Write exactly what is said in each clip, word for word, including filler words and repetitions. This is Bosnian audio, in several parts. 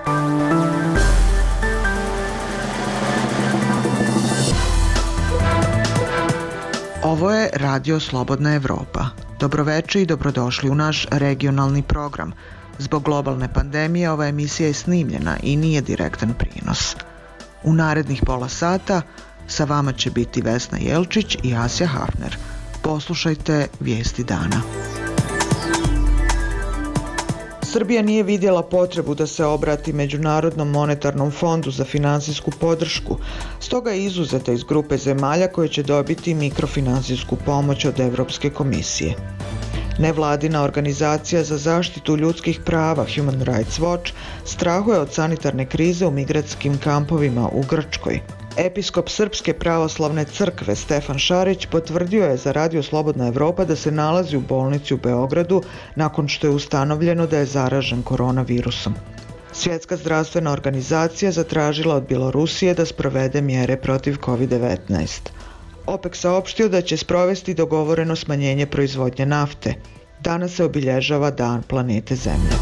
Ovo je Radio Slobodna Evropa. Dobroveče i dobrodošli u naš regionalni program. Zbog globalne pandemije ova emisija je snimljena i nije direktan prijenos. U narednih pola sata sa vama će biti Vesna Jelčić i Asja Hafner. Poslušajte vijesti dana. Srbija nije vidjela potrebu da se obrati Međunarodnom monetarnom fondu za finansijsku podršku, stoga je izuzeta iz grupe zemalja koje će dobiti mikrofinansijsku pomoć od Europske komisije. Nevladina organizacija za zaštitu ljudskih prava Human Rights Watch strahuje od sanitarne krize u migrantskim kampovima u Grčkoj. Episkop Srpske pravoslavne crkve Stefan Šarić potvrdio je za Radio Slobodna Evropa da se nalazi u bolnici u Beogradu nakon što je ustanovljeno da je zaražen koronavirusom. Svjetska zdravstvena organizacija zatražila od Bjelorusije da sprovede mjere protiv kovid devetnaest. OPEC saopštio da će sprovesti dogovoreno smanjenje proizvodnje nafte. Danas se obilježava Dan planete Zemlje.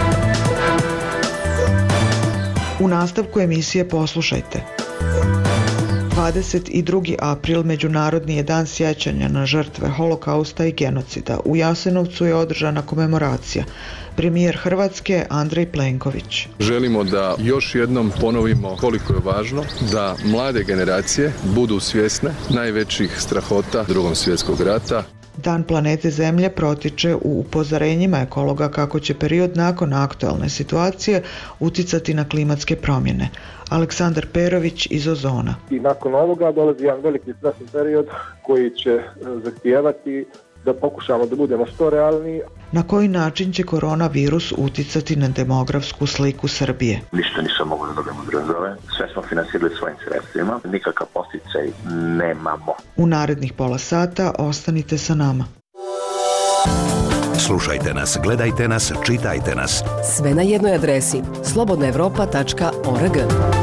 U nastavku emisije poslušajte. dvadeset drugi april Međunarodni je dan sjećanja na žrtve holokausta i genocida. U Jasenovcu je održana komemoracija. Premijer Hrvatske Andrej Plenković. Želimo da još jednom ponovimo koliko je važno da mlade generacije budu svjesne najvećih strahota Drugog svjetskog rata. Dan planete Zemlje protiče u upozorenjima ekologa kako će period nakon aktualne situacije uticati na klimatske promjene. Aleksandar Perović iz Ozona. I nakon ovoga dolazi jedan veliki stresni period koji će zahtijevati da pokušamo da budemo što realniji. Na koji način će koronavirus uticati na demografsku sliku Srbije? Ništa nisam mogu da dobijemo države, sve smo finansirali svojim sredstvima, nikakav posticaj nemamo. U narednih pola sata ostanite sa nama. Slušajte nas, gledajte nas, čitajte nas. Sve na jednoj adresi slobodna evropa tačka org.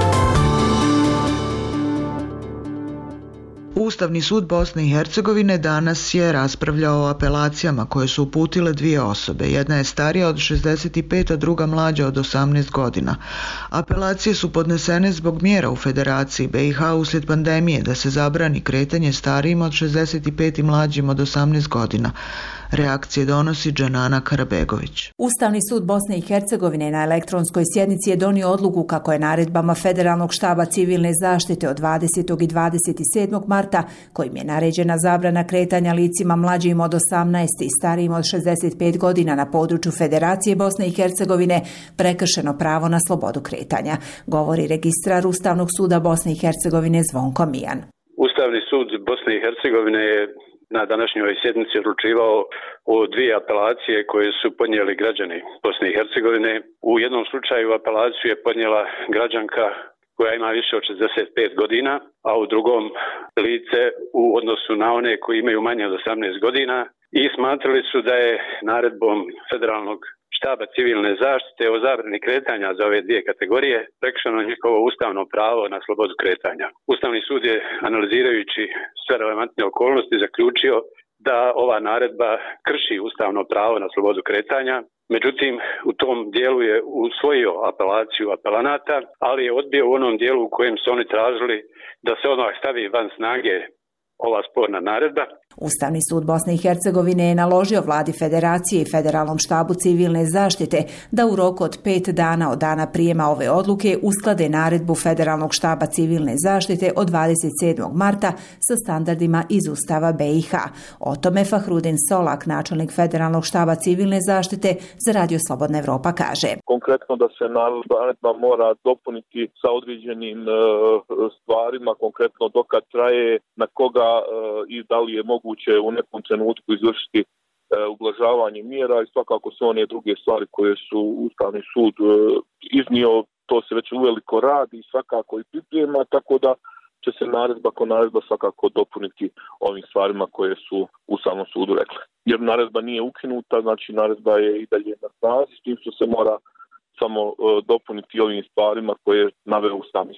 Ustavni sud Bosne i Hercegovine danas je raspravljao o apelacijama koje su uputile dvije osobe. Jedna je starija od šezdeset pet, a druga mlađa od osamnaest godina. Apelacije su podnesene zbog mjera u Federaciji be i ha uslijed pandemije da se zabrani kretanje starijim od šezdeset pet i mlađim od osamnaest godina. Reakcije donosi Džanana Karabegović. Ustavni sud Bosne i Hercegovine na elektronskoj sjednici je donio odluku kako je naredbama Federalnog štaba civilne zaštite od dvadesetog i dvadeset sedmog marta, kojim je naređena zabrana kretanja licima mlađim od osamnaest i starijim od šezdeset pet godina na području Federacije Bosne i Hercegovine, prekršeno pravo na slobodu kretanja, govori registrar Ustavnog suda Bosne i Hercegovine Zvonko Mijan. Ustavni sud Bosne i Hercegovine je na današnjoj sjednici odlučivao o dvije apelacije koje su podnijeli građani Bosne i Hercegovine. U jednom slučaju apelaciju je podnijela građanka koja ima više od šezdeset pet godina, a u drugom lice u odnosu na one koji imaju manje od osamnaest godina i smatrali su da je naredbom Federalnog štaba civilne zaštite o zabrani kretanja za ove dvije kategorije prekršeno njihovo ustavno pravo na slobodu kretanja. Ustavni sud je, analizirajući sve relevantne okolnosti, zaključio da ova naredba krši ustavno pravo na slobodu kretanja. Međutim, u tom dijelu je usvojio apelaciju apelanata, ali je odbio u onom dijelu u kojem su oni tražili da se odmah stavi van snage ova sporna naredba. Ustavni sud Bosne i Hercegovine je naložio vladi Federacije i Federalnom štabu civilne zaštite da u roku od pet dana od dana prijema ove odluke usklade naredbu Federalnog štaba civilne zaštite od dvadeset sedmog marta sa standardima iz Ustava be i ha. O tome Fahrudin Solak, načelnik Federalnog štaba civilne zaštite, za Radio Slobodna Evropa kaže. Konkretno da se naredba mora dopuniti sa određenim uh, stvarima, konkretno dokad traje, na koga uh, i da li je moguće u nekom trenutku izvršiti e, ublažavanje mjera i svakako su one druge stvari koje su Ustavni sud e, iznio, to se već uveliko radi i svakako i priprema, tako da će se naredba ko naredba svakako dopuniti ovim stvarima koje su u Ustavnom sudu rekli. Jer naredba nije ukinuta, znači naredba je i dalje na snazi, s tim što se mora samo e, dopuniti ovim stvarima koje je naveo Ustavni sud.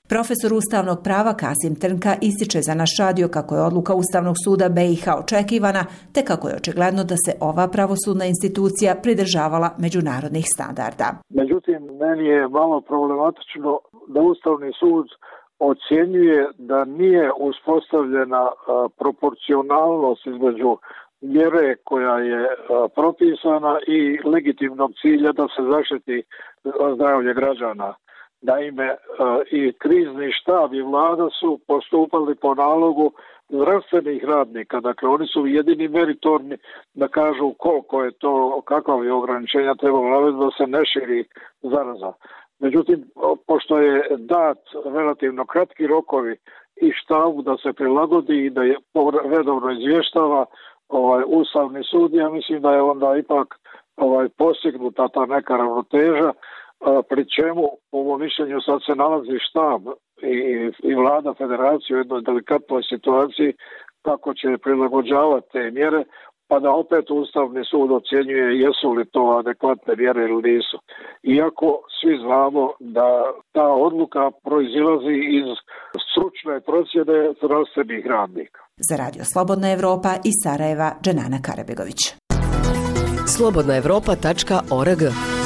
Profesor ustavnog prava Kasim Trnka ističe za naš radio kako je odluka Ustavnog suda B i H očekivana, te kako je očigledno da se ova pravosudna institucija pridržavala međunarodnih standarda. Međutim, meni je malo problematično da Ustavni sud ocjenjuje da nije uspostavljena proporcionalnost između mjere koja je propisana i legitimnog cilja da se zaštiti zdravlje građana. Naime, i krizni štab i vlada su postupali po nalogu zdravstvenih radnika. Dakle, oni su jedini meritorni da kažu koliko je to, kakva je ograničenja trebalo navesti da se ne širi zaraza. Međutim, pošto je dat relativno kratki rokovi i štabu da se prilagodi i da je redovno izvještava ovaj Ustavni sud, ja mislim da je onda ipak ovaj postignuta ta neka ravnoteža, pri čemu po mom mišljenju sad se nalazi štab i, i vlada federacije u jednoj delikatnoj situaciji kako će prilagođavati te mjere, pa da opet Ustavni sud ocjenjuje jesu li to adekvatne mjere ili nisu. Iako svi znamo da ta odluka proizilazi iz stručne procjene zdravstvenih radnika. Za Radio Slobodna Evropa iz Sarajeva, Dženana Karabegović. slobodna evropa tačka org.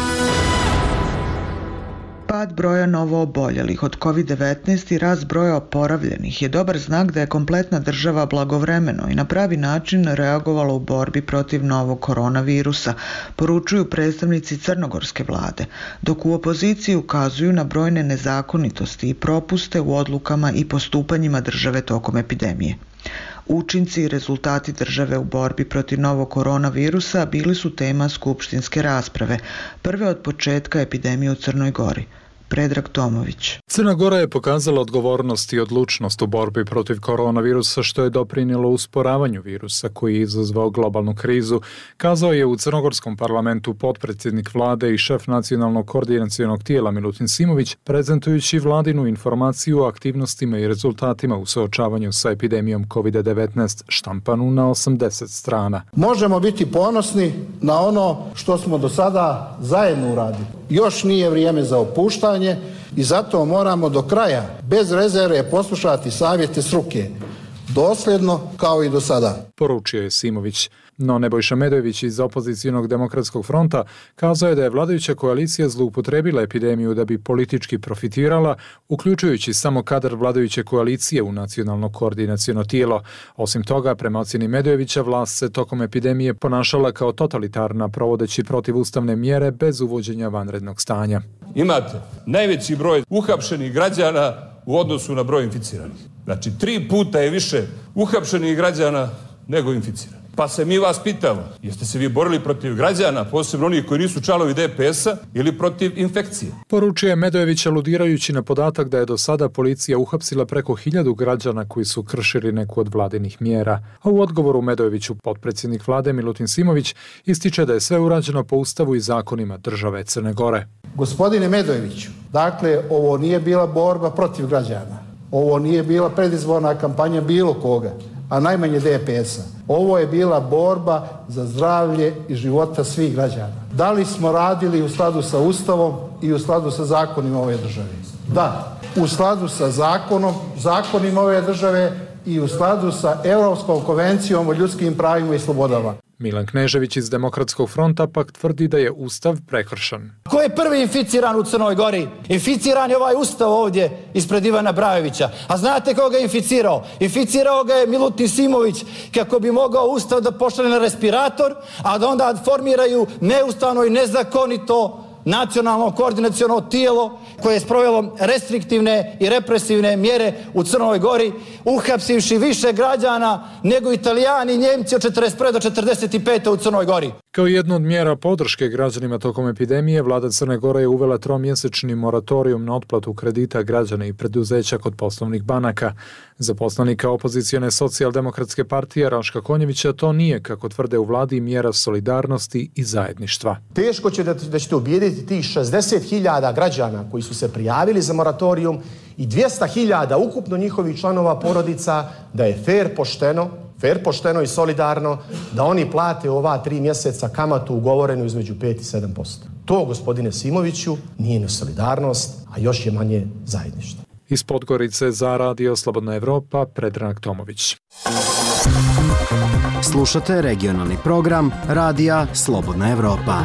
Pad broja novooboljelih od kovid devetnaest i rast broja oporavljenih je dobar znak da je kompletna država blagovremeno i na pravi način reagovala u borbi protiv novog koronavirusa, poručuju predstavnici crnogorske vlade, dok u opoziciji ukazuju na brojne nezakonitosti i propuste u odlukama i postupanjima države tokom epidemije. Učinci i rezultati države u borbi protiv novog koronavirusa bili su tema skupštinske rasprave, prve od početka epidemije u Crnoj Gori. Predrag Tomović. Crna Gora je pokazala odgovornost i odlučnost u borbi protiv koronavirusa, što je doprinijelo usporavanju virusa koji je izazvao globalnu krizu, kazao je u crnogorskom parlamentu potpredsjednik vlade i šef nacionalnog koordinacionog tijela Milutin Simović, prezentujući vladinu informaciju o aktivnostima i rezultatima u suočavanju sa epidemijom kovid devetnaest, štampanu na osamdeset strana. Možemo biti ponosni na ono što smo do sada zajedno uradili. Još nije vrijeme za opuštanje i zato moramo do kraja bez rezerve poslušati savjete struke, dosljedno kao i do sada. Poručio je Simović. No Nebojša Medojević iz opozicionog demokratskog fronta kazao je da je vladajuća koalicija zloupotrebila epidemiju da bi politički profitirala, uključujući samo kadar vladajuće koalicije u nacionalno koordinaciono tijelo. Osim toga, prema ocjeni Medojevića, vlast se tokom epidemije ponašala kao totalitarna, provodeći protivustavne mjere bez uvođenja vanrednog stanja. Imate najveći broj uhapšenih građana u odnosu na broj inficiranih. Znači, tri puta je više uhapšenih građana nego inficiranih. Pa se mi vas pitamo, jeste se vi borili protiv građana, posebno onih koji nisu članovi D P S-a, ili protiv infekcije? Poručuje Medojević, aludirajući na podatak da je do sada policija uhapsila preko hiljadu građana koji su kršili neku od vladinih mjera. A u odgovoru Medojeviću potpredsjednik vlade Milutin Simović ističe da je sve urađeno po ustavu i zakonima države Crne Gore. Gospodine Medojeviću, dakle, ovo nije bila borba protiv građana. Ovo nije bila predizborna kampanja bilo koga, a najmanje D P S-a. Ovo je bila borba za zdravlje i života svih građana. Da li smo radili u skladu sa Ustavom i u skladu sa zakonima ove države? Da, u skladu sa zakonom, zakonima ove države i u skladu sa Europskom konvencijom o ljudskim pravima i slobodama. Milan Knežević iz Demokratskog fronta pak tvrdi da je Ustav prekršen. Ko je prvi inficiran u Crnoj Gori? Inficiran je ovaj Ustav ovdje ispred Ivana Brajovića. A znate koga je inficirao? Inficirao ga je Milutin Simović kako bi mogao Ustav da pošalje na respirator, a da onda formiraju neustavno i nezakonito nacionalno koordinaciono tijelo koje je sprovelo restriktivne i represivne mjere u Crnoj Gori, uhapsivši više građana nego Italijani i Njemci od četrdeset prve do četrdeset pete u Crnoj Gori. Kao jednu od mjera podrške građanima tokom epidemije, vlada Crne Gore je uvela tromjesečni moratorijum na otplatu kredita građana i preduzeća kod poslovnih banaka. Za poslanika opozicione socijaldemokratske partije Raška Konjevića to nije, kako tvrde u vladi, mjera solidarnosti i zajedništva. Teško će da, da ćete ubijediti tih šezdeset hiljada građana koji su se prijavili za moratorijum i dvjesto hiljada ukupno njihovih članova porodica da je fer pošteno, fer pošteno i solidarno da oni plate ova tri mjeseca kamatu ugovorenu između pet i sedam posto. To, gospodine Simoviću, nije ni solidarnost, a još je manje zajedništvo. Iz Podgorice za Radio Slobodna Evropa, Predrag Tomović. Slušate regionalni program Radija Slobodna Evropa.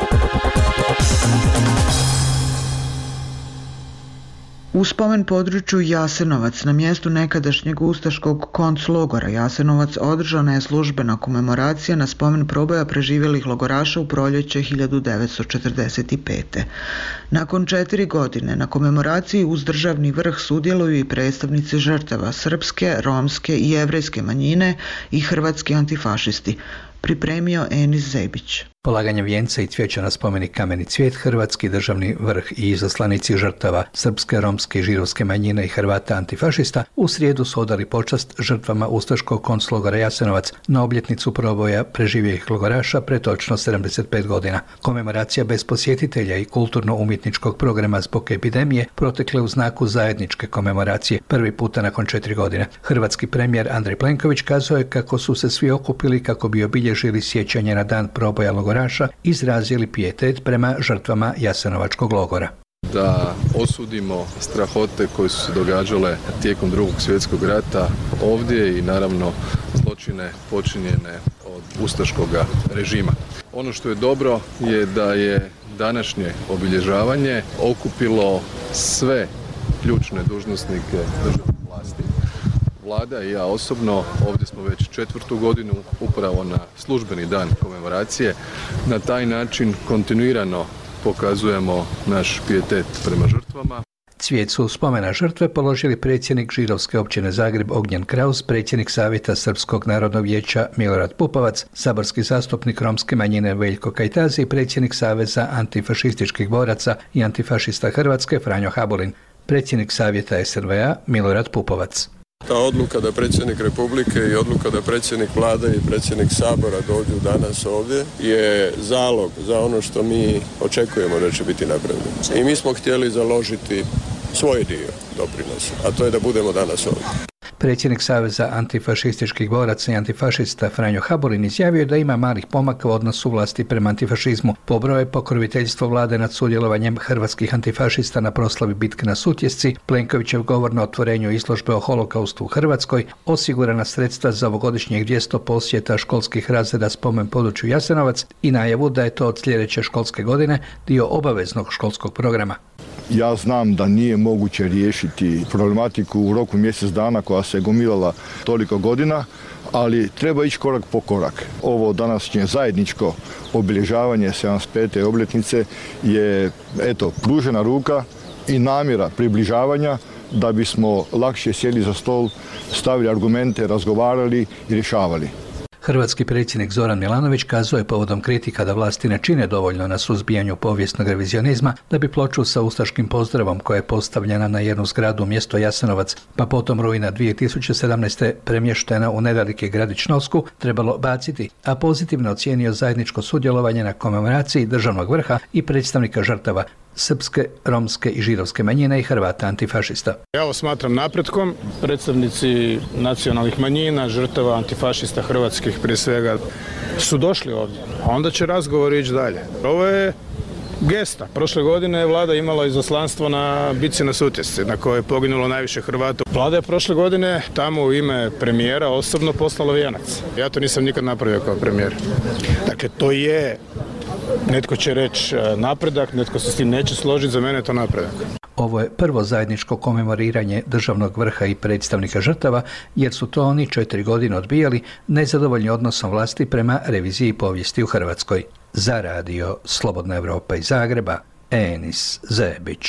U spomen području Jasenovac na mjestu nekadašnjeg ustaškog konclogora Jasenovac održana je službena komemoracija na spomen proboja preživjelih logoraša u proljeće hiljadu devetsto četrdeset pete. Nakon četiri godine na komemoraciji uz državni vrh sudjeluju i predstavnici žrtava srpske, romske i jevrejske manjine i hrvatski antifašisti. Pripremio Enis Zebić. Polaganje vijenca i cvijeća na spomenik Kameni cvijet, hrvatski državni vrh i izaslanici žrtava srpske, romske i židovske manjine i Hrvata antifašista u srijedu su odali počast žrtvama ustaškog konclogora Jasenovac na obljetnicu proboja preživjelih logoraša pre točno sedamdeset pet godina. Komemoracija bez posjetitelja i kulturno-umjetničkog programa zbog epidemije protekle u znaku zajedničke komemoracije prvi puta nakon četiri godine. Hrvatski premijer Andrej Plenković kazao je kako su se svi okupili kako bi obilježili sjećanje na dan proboja logoraša, izrazili pijetet prema žrtvama Jasenovačkog logora. Da osudimo strahote koje su se događale tijekom drugog svjetskog rata ovdje i naravno zločine počinjene od ustaškog režima. Ono što je dobro je da je današnje obilježavanje okupilo sve ključne dužnosnike državne vlasti. Vlada i ja osobno ovdje smo već četvrtu godinu upravo na službeni dan komemoracije. Na taj način kontinuirano pokazujemo naš pijetet prema žrtvama. Cvijet su spomena žrtve položili predsjednik Židovske općine Zagreb Ognjen Kraus, predsjednik Savjeta Srpskog narodnog vijeća Milorad Pupovac, saborski zastupnik romske manjine Veljko Kajtazi i predsjednik Saveza antifašističkih boraca i antifašista Hrvatske Franjo Habulin, predsjednik Savjeta S N V A Milorad Pupovac. Ta odluka da predsjednik Republike i odluka da predsjednik Vlade i predsjednik Sabora dođu danas ovdje je zalog za ono što mi očekujemo da će biti napravljeno. I mi smo htjeli založiti svoj dio doprinosa, a to je da budemo danas ovdje. Predsjednik Saveza antifašističkih boraca i antifašista Franjo Habulin izjavio da ima malih pomaka u odnosu vlasti prema antifašizmu. Pobrojao je pokroviteljstvo vlade nad sudjelovanjem hrvatskih antifašista na proslavi bitke na Sutjesci, Plenkovićev govor na otvorenju izložbe o holokaustu u Hrvatskoj, osigurana sredstva za ovogodišnjih dvjesto posjeta školskih razreda spomen području Jasenovac i najavu da je to od sljedeće školske godine dio obaveznog školskog programa. Ja znam da nije moguće riješiti problematiku u roku mjesec dana koja se gomilala toliko godina, ali treba ići korak po korak. Ovo današnje zajedničko obilježavanje sedamdeset pete obljetnice je eto pružena ruka i namjera približavanja da bismo lakše sjeli za stol, stavili argumente, razgovarali i rješavali. Hrvatski predsjednik Zoran Milanović kazao je povodom kritika da vlasti ne čine dovoljno na suzbijanju povijesnog revizionizma da bi ploču sa ustaškim pozdravom koja je postavljena na jednu zgradu mjesto Jasenovac, pa potom rujna dvije tisuće sedamnaeste premještena u nedaleki gradić Novsku, trebalo baciti, a pozitivno ocijenio zajedničko sudjelovanje na komemoraciji državnog vrha i predstavnika žrtava srpske, romske i židovske manjine i Hrvata antifašista. Ja ovo smatram napretkom. Predstavnici nacionalnih manjina, žrtava antifašista hrvatskih prije svega su došli ovdje, a onda će razgovor ići dalje. Ovo je gesta. Prošle godine je vlada imala izaslanstvo na bitci na Sutjesci, na kojoj je poginulo najviše Hrvata. Vlada je prošle godine tamo u ime premijera osobno poslala vijenac. Ja to nisam nikad napravio kao premijer. Dakle, to je, netko će reći napredak, netko se s tim neće složiti, za mene je to napredak. Ovo je prvo zajedničko komemoriranje državnog vrha i predstavnika žrtava, jer su to oni četiri godine odbijali, nezadovoljni odnosom vlasti prema reviziji povijesti u Hrvatskoj. Za Radio Slobodna Evropa iz Zagreba, Enis Zebić.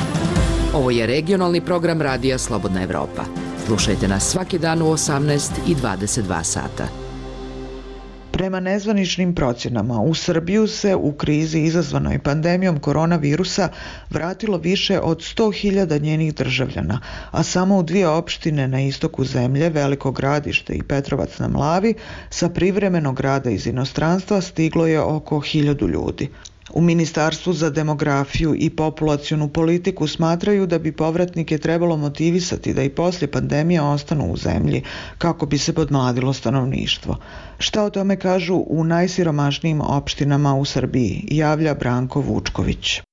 Ovo je regionalni program Radija Slobodna Evropa. Slušajte nas svaki dan u osamnaest i dvadeset dva sata. Prema nezvaničnim procjenama, u Srbiju se u krizi izazvanoj pandemijom koronavirusa vratilo više od sto hiljada njenih državljana, a samo u dvije opštine na istoku zemlje, Veliko Gradište i Petrovac na Mlavi, sa privremenog rada iz inostranstva stiglo je oko hiljadu ljudi. U Ministarstvu za demografiju i populacionu politiku smatraju da bi povratnike trebalo motivisati da i poslije pandemije ostanu u zemlji kako bi se podmladilo stanovništvo. Šta o tome kažu u najsiromašnijim opštinama u Srbiji, javlja Branko Vučković.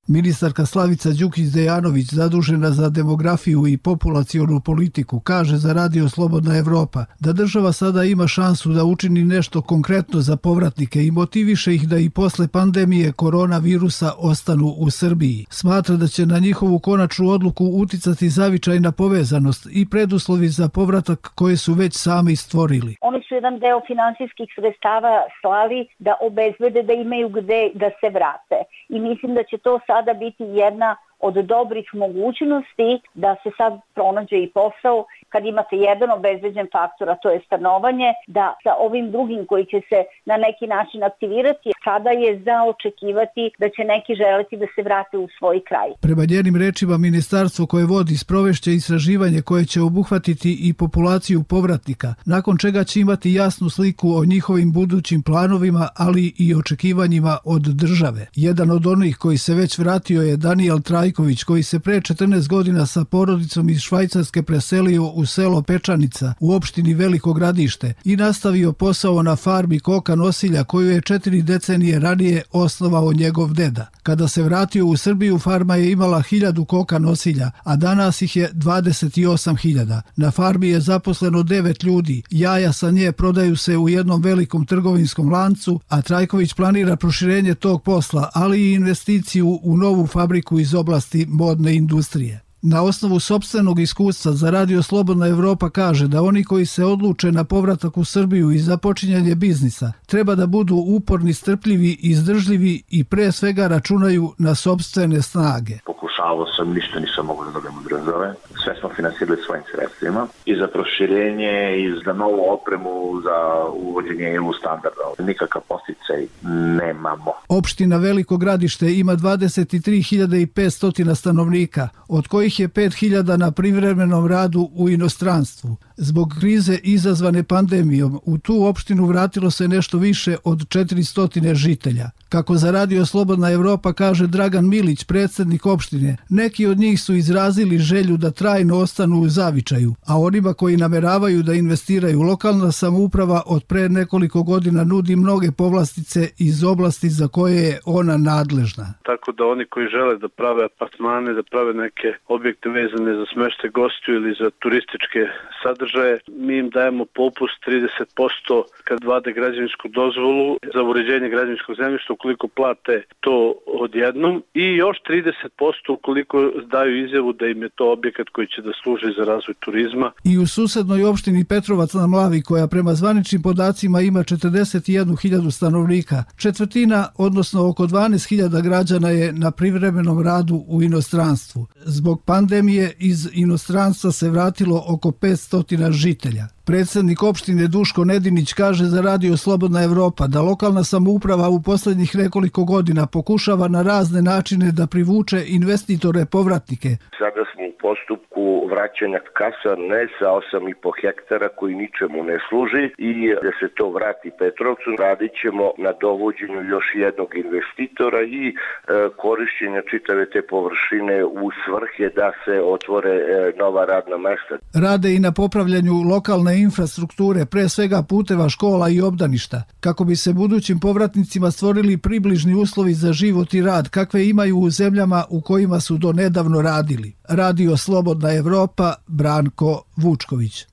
Ministarka Slavica Đukić-Dejanović, zadužena za demografiju i populacionu politiku, kaže za Radio Slobodna Evropa da država sada ima šansu da učini nešto konkretno za povratnike i motiviše ih da i posle pandemije koronavirusa ostanu u Srbiji. Smatra da će na njihovu konačnu odluku uticati zavičajna povezanost i preduslovi za povratak koje su već sami stvorili. Oni su jedan deo finansijskih sredstava slali da obezbede da imaju gde da se vrate. I mislim da će to sada biti jedna od dobrih mogućnosti da se sad pronađe i posao kad imate jedan obezbeđen faktor, a to je stanovanje, da sa ovim drugim koji će se na neki način aktivirati, sada je za očekivati da će neki želeti da se vrate u svoj kraj. Prema njenim rečima, ministarstvo koje vodi sprovešće istraživanje koje će obuhvatiti i populaciju povratnika, nakon čega će imati jasnu sliku o njihovim budućim planovima, ali i očekivanjima od države. Jedan od onih koji se već vratio je Daniel Trajković, koji se pre četrnaest godina sa porodicom iz Švajcarske preselio u selo Pečanica u opštini Veliko Gradište i nastavio posao na farmi koka nosilja koju je četiri decenije ranije osnovao njegov deda. Kada se vratio u Srbiju, farma je imala hiljadu koka nosilja, a danas ih je dvadeset osam hiljada. Na farmi je zaposleno devet ljudi, jaja sa nje prodaju se u jednom velikom trgovinskom lancu, a Trajković planira proširenje tog posla, ali i investiciju u novu fabriku iz oblasti modne industrije. Na osnovu sopstvenog iskustva za Radio Slobodna Evropa kaže da oni koji se odluče na povratak u Srbiju i započinjanje biznisa treba da budu uporni, strpljivi, izdržljivi i pre svega računaju na sopstvene snage. Pokušavao sam, ništa nisam mogao da dobijem od države. Sve smo finansirali svojim sredstvima i za proširenje i za novu opremu, za uvođenje E U standarda. Nikakav posticaj nemamo. Opština Veliko Gradište ima dvadeset tri hiljade petsto stanovnika, od kojih je pet hiljada na privremenom radu u inostranstvu. Zbog krize izazvane pandemijom, u tu opštinu vratilo se nešto više od četiristo žitelja. Kako za Radio Slobodna Evropa kaže Dragan Milić, predsjednik opštine, neki od njih su izrazili želju da trajno ostanu u zavičaju, a onima koji nameravaju da investiraju, lokalna samouprava od pre nekoliko godina nudi mnoge povlastice iz oblasti za koje je ona nadležna. Tako da oni koji žele da prave apartmane, da prave neke objekte vezane za smeštaj gostiju ili za turističke sadržaje, mi im dajemo popust trideset posto kad vade građevinsku dozvolu za uređenje građevinskog zemljišta ukoliko plate to odjednom i još trideset posto ukoliko daju izjavu da im je to objekat koji će da služi za razvoj turizma. I u susednoj opštini Petrovac na Mlavi, koja prema zvaničnim podacima ima četrdeset jednu hiljadu stanovnika, četvrtina, odnosno oko dvanaest hiljada građana je na privremenom radu u inostranstvu. Zbog pandemije iz inostranstva se vratilo oko petsto žitelja. Predsjednik opštine Duško Nedinić kaže za Radio Slobodna Evropa da lokalna samouprava u posljednjih nekoliko godina pokušava na razne načine da privuče investitore povratnike. Sada smo u postupku vraćanja kasarne sa osam i po hektara koji ničemu ne služi i da se to vrati Petrovcu. Radit ćemo na dovođenju još jednog investitora i e, korišćenja čitave te površine u svrhe da se otvore e, nova radna mesta. Rade i na popravljanju lokalne infrastrukture, pre svega puteva, škola i obdaništa, kako bi se budućim povratnicima stvorili približni uslovi za život i rad kakve imaju u zemljama u kojima su do nedavno radili. Radio Slobodna Evropa, Branko Vučković.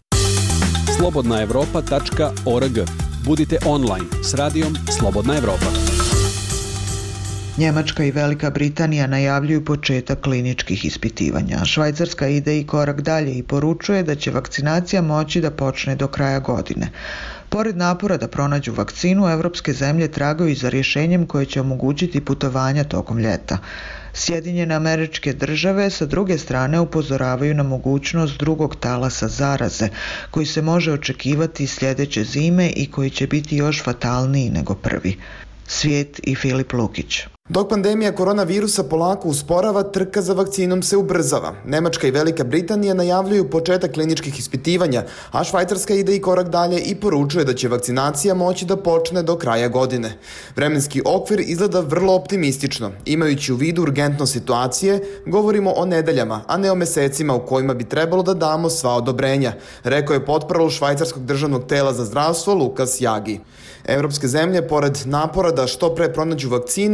slobodna evropa tačka org. Budite online s radijom Slobodna Evropa. Njemačka i Velika Britanija najavljuju početak kliničkih ispitivanja. Švajcarska ide i korak dalje i poručuje da će vakcinacija moći da počne do kraja godine. Pored napora da pronađu vakcinu, evropske zemlje tragaju i za rješenjem koje će omogućiti putovanja tokom ljeta. Sjedinjene Američke Države sa druge strane upozoravaju na mogućnost drugog talasa zaraze, koji se može očekivati sljedeće zime i koji će biti još fatalniji nego prvi. Svijet i Filip Lukić. Dok pandemija koronavirusa polako usporava, trka za vakcinom se ubrzava. Nemačka i Velika Britanija najavljuju početak kliničkih ispitivanja, a Švajcarska ide i korak dalje i poručuje da će vakcinacija moći da počne do kraja godine. Vremenski okvir izgleda vrlo optimistično. Imajući u vidu urgentnost situacije, govorimo o nedeljama, a ne o mesecima u kojima bi trebalo da damo sva odobrenja, rekao je potparol švajcarskog državnog tela za zdravstvo Lukas Jagi. Evropske zemlje, pored napora da što pre pronađu vakcinu, intenzivno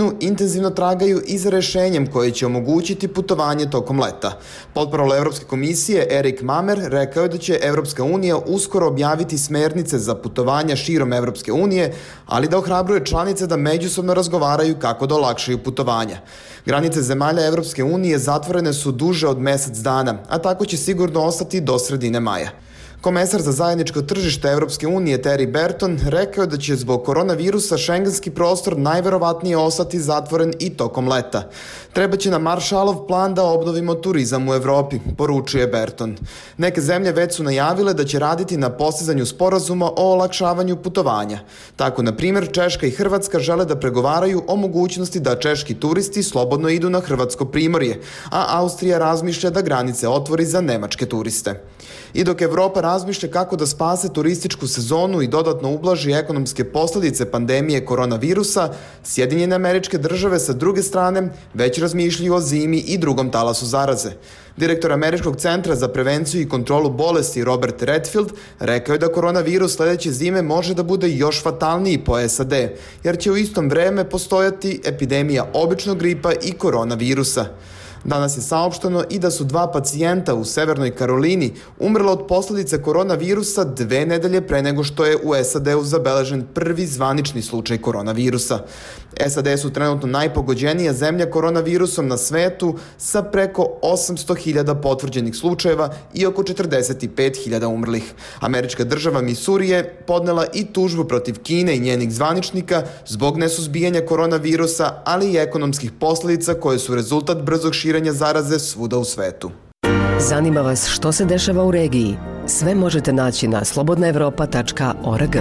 intenzivno tragaju i za rešenjem koje će omogućiti putovanje tokom leta. Potparol Evropske komisije Erik Mamer rekao je da će Evropska unija uskoro objaviti smernice za putovanja širom Evropske unije, ali da ohrabruje članice da međusobno razgovaraju kako da olakšaju putovanja. Granice zemalja Evropske unije zatvorene su duže od mesec dana, a tako će sigurno ostati do sredine maja. Komesar za zajedničko tržište Evropske unije Thierry Breton rekao je da će zbog koronavirusa šengenski prostor najverovatnije ostati zatvoren i tokom leta. Treba će na Maršalov plan da obnovimo turizam u Evropi, poručuje Breton. Neke zemlje već su najavile da će raditi na postizanju sporazuma o olakšavanju putovanja. Tako, na primjer, Češka i Hrvatska žele da pregovaraju o mogućnosti da češki turisti slobodno idu na hrvatsko primorje, a Austrija razmišlja da granice otvori za nemačke turiste. I dok Evropa razmišlja kako da spase turističku sezonu i dodatno ublaži ekonomske posledice pandemije koronavirusa, Sjedinjene Američke Države sa druge strane već razmišljaju o zimi i drugom talasu zaraze. Direktor Američkog centra za prevenciju i kontrolu bolesti Robert Redfield rekao je da koronavirus sledeće zime može da bude još fatalniji po S A D, jer će u istom vreme postojati epidemija običnog gripa i koronavirusa. Danas je saopšteno i da su dva pacijenta u Severnoj Karolini umrla od posledice koronavirusa dve nedelje pre nego što je u S A D-u zabeležen prvi zvanični slučaj koronavirusa. S A D su trenutno najpogođenija zemlja koronavirusom na svetu sa preko osamsto hiljada potvrđenih slučajeva i oko četrdeset pet hiljada umrlih. Američka država Misuri je podnela i tužbu protiv Kine i njenih zvaničnika zbog nesuzbijanja koronavirusa, ali i ekonomskih posledica koje su rezultat brzog širenja zaraze svuda u svetu. Zanima vas što se dešava u regiji? Sve možete naći na slobodna evropa tačka org.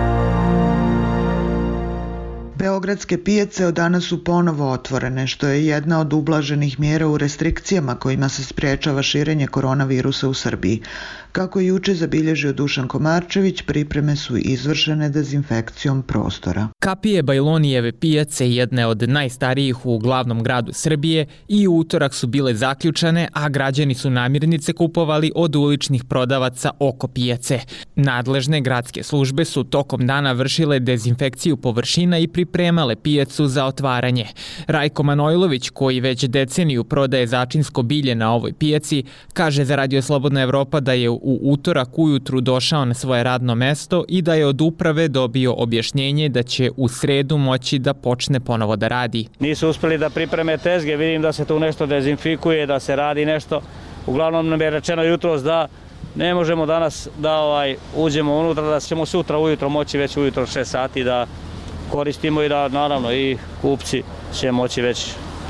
Beogradske pijace od danas su ponovo otvorene, što je jedna od ublaženih mjera u restrikcijama kojima se sprječava širenje koronavirusa u Srbiji. Kako je juče zabilježio Dušan Komarčević, pripreme su izvršene dezinfekcijom prostora. Kapije Bajlonijeve pijace, jedne od najstarijih u glavnom gradu Srbije, i u utorak su bile zaključane, a građani su namirnice kupovali od uličnih prodavaca oko pijace. Nadležne gradske službe su tokom dana vršile dezinfekciju površina i pripremale pijacu za otvaranje. Rajko Manojlović, koji već deceniju prodaje začinsko bilje na ovoj pijaci, kaže za Radio Slobodna Evropa da je u utorak ujutru došao na svoje radno mesto i da je od uprave dobio objašnjenje da će u sredu moći da počne ponovo da radi. Nisu uspeli da pripreme tezge, vidim da se tu nešto dezinfikuje, da se radi nešto. Uglavnom nam je rečeno jutros da ne možemo danas da ovaj, uđemo unutra, da ćemo sutra ujutro moći već ujutro šest sati da koristimo i da naravno i kupci će moći već